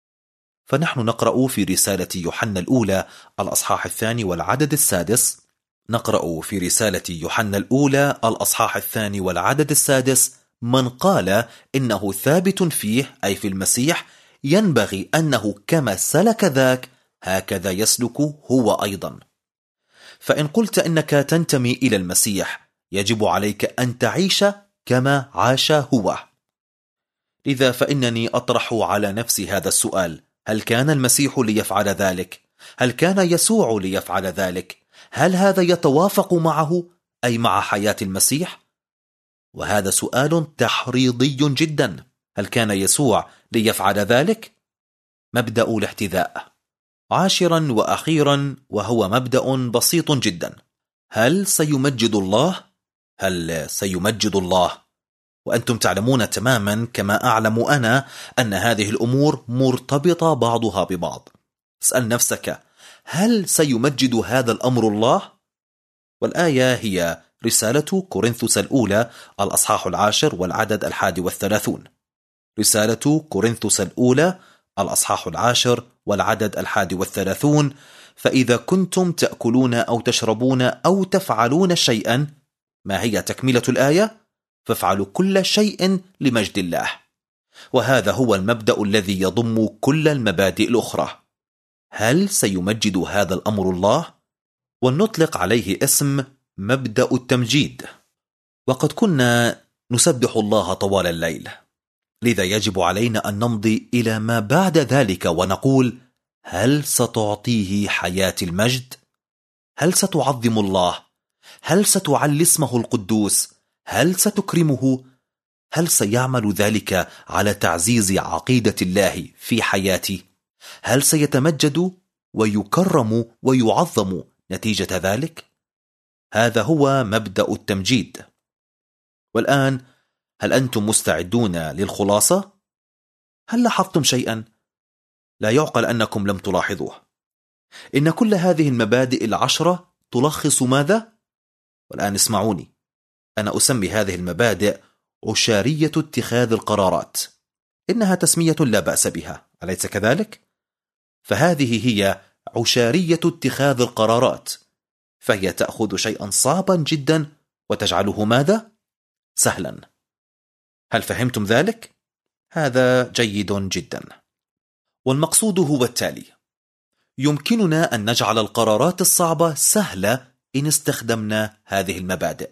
فنحن نقرأ في رسالة يوحنا الأولى الأصحاح الثاني والعدد السادس نقرأ في رسالة يوحنا الأولى الأصحاح الثاني والعدد السادس: من قال إنه ثابت فيه، أي في المسيح، ينبغي أنه كما سلك ذاك هكذا يسلك هو أيضا. فإن قلت إنك تنتمي إلى المسيح يجب عليك أن تعيش كما عاش هو. لذا فإنني أطرح على نفسي هذا السؤال: هل كان المسيح ليفعل ذلك؟ هل كان يسوع ليفعل ذلك؟ هل هذا يتوافق معه، أي مع حياة المسيح؟ وهذا سؤال تحريضي جدا. هل كان يسوع ليفعل ذلك؟ مبدأ الاحتذاء. عاشرا وأخيرا، وهو مبدأ بسيط جدا: هل سيمجد الله؟ هل سيمجد الله؟ وأنتم تعلمون تماما كما أعلم أنا أن هذه الأمور مرتبطة بعضها ببعض. اسأل نفسك: هل سيمجد هذا الأمر الله؟ والآية هي رسالة كورنثوس الأولى الأصحاح العاشر والعدد الحادي والثلاثون. رسالة كورنثوس الأولى الأصحاح العاشر والعدد الحادي والثلاثون: فإذا كنتم تأكلون أو تشربون أو تفعلون شيئا، ما هي تكملة الآية؟ فافعلوا كل شيء لمجد الله. وهذا هو المبدأ الذي يضم كل المبادئ الأخرى. هل سيمجد هذا الأمر الله؟ ونطلق عليه اسم مبدأ التمجيد. وقد كنا نسبح الله طوال الليل، لذا يجب علينا أن نمضي إلى ما بعد ذلك ونقول: هل ستعطيه حياة المجد؟ هل ستعظم الله؟ هل ستعلي اسمه القدوس؟ هل ستكرمه؟ هل سيعمل ذلك على تعزيز عقيدة الله في حياتي؟ هل سيتمجد ويكرم ويعظم نتيجة ذلك؟ هذا هو مبدأ التمجيد. والآن، هل أنتم مستعدون للخلاصة؟ هل لاحظتم شيئا؟ لا يعقل أنكم لم تلاحظوه. إن كل هذه المبادئ العشرة تلخص ماذا؟ والآن اسمعوني، أنا أسمي هذه المبادئ عشارية اتخاذ القرارات. إنها تسمية لا بأس بها، أليس كذلك؟ فهذه هي عشارية اتخاذ القرارات، فهي تأخذ شيئا صعبا جدا وتجعله ماذا؟ سهلا. هل فهمتم ذلك؟ هذا جيد جدا. والمقصود هو التالي: يمكننا أن نجعل القرارات الصعبة سهلة إن استخدمنا هذه المبادئ.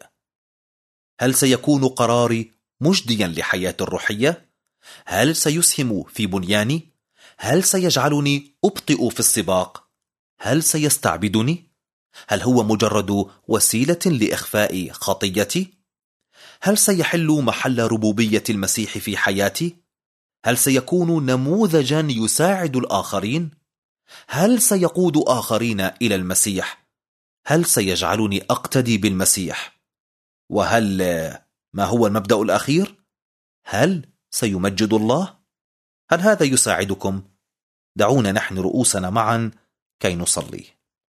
هل سيكون قراري مجديا لحياتي الروحية؟ هل سيسهم في بنياني؟ هل سيجعلني أبطئ في السباق؟ هل سيستعبدني؟ هل هو مجرد وسيلة لإخفاء خطيتي؟ هل سيحل محل ربوبية المسيح في حياتي؟ هل سيكون نموذجا يساعد الآخرين؟ هل سيقود آخرين إلى المسيح؟ هل سيجعلني أقتدي بالمسيح؟ وهل ما هو المبدأ الأخير؟ هل سيمجد الله؟ هل هذا يساعدكم؟ دعونا نحن رؤوسنا معا كي نصلي.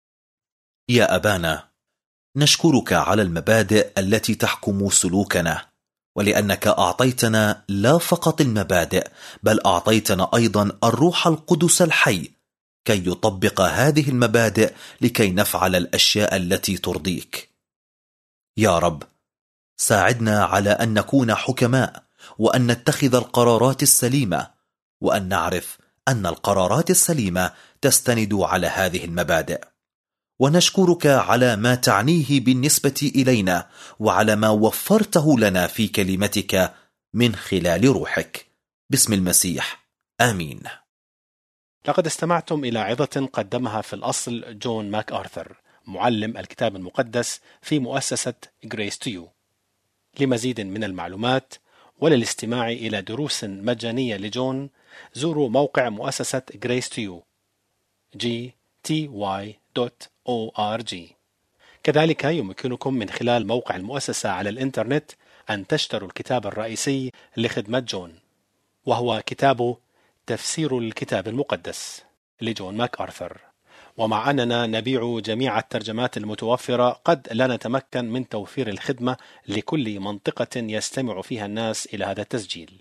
يا أبانا، نشكرك على المبادئ التي تحكم سلوكنا، ولأنك أعطيتنا لا فقط المبادئ، بل أعطيتنا أيضا الروح القدس الحي كي يطبق هذه المبادئ لكي نفعل الأشياء التي ترضيك. يا رب، ساعدنا على أن نكون حكماء، وأن نتخذ القرارات السليمة، وأن نعرف أن القرارات السليمة تستند على هذه المبادئ. ونشكرك على ما تعنيه بالنسبة إلينا، وعلى ما وفرته لنا في كلمتك من خلال روحك. باسم المسيح، آمين.
لقد استمعتم إلى عظة قدمها في الأصل جون ماك آرثر، معلم الكتاب المقدس في مؤسسة Grace to You. لمزيد من المعلومات وللاستماع إلى دروس مجانية لجون، زوروا موقع مؤسسة Grace to You جي تي واي دوت أو آر جي. كذلك يمكنكم من خلال موقع المؤسسة على الإنترنت أن تشتروا الكتاب الرئيسي لخدمة جون، وهو كتاب تفسير الكتاب المقدس لجون ماك آرثر. ومع أننا نبيع جميع الترجمات المتوفرة، قد لا نتمكن من توفير الخدمة لكل منطقة يستمع فيها الناس إلى هذا التسجيل.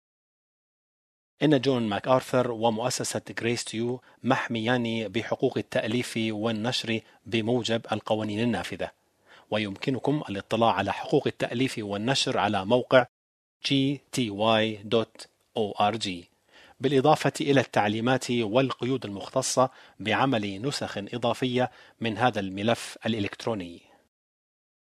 إن جون ماك آرثر ومؤسسة Grace to You محميان بحقوق التأليف والنشر بموجب القوانين النافذة، ويمكنكم الاطلاع على حقوق التأليف والنشر على موقع جي تي واي دوت أو آر جي، بالإضافة إلى التعليمات والقيود المختصة بعمل نسخ إضافية من هذا الملف الإلكتروني.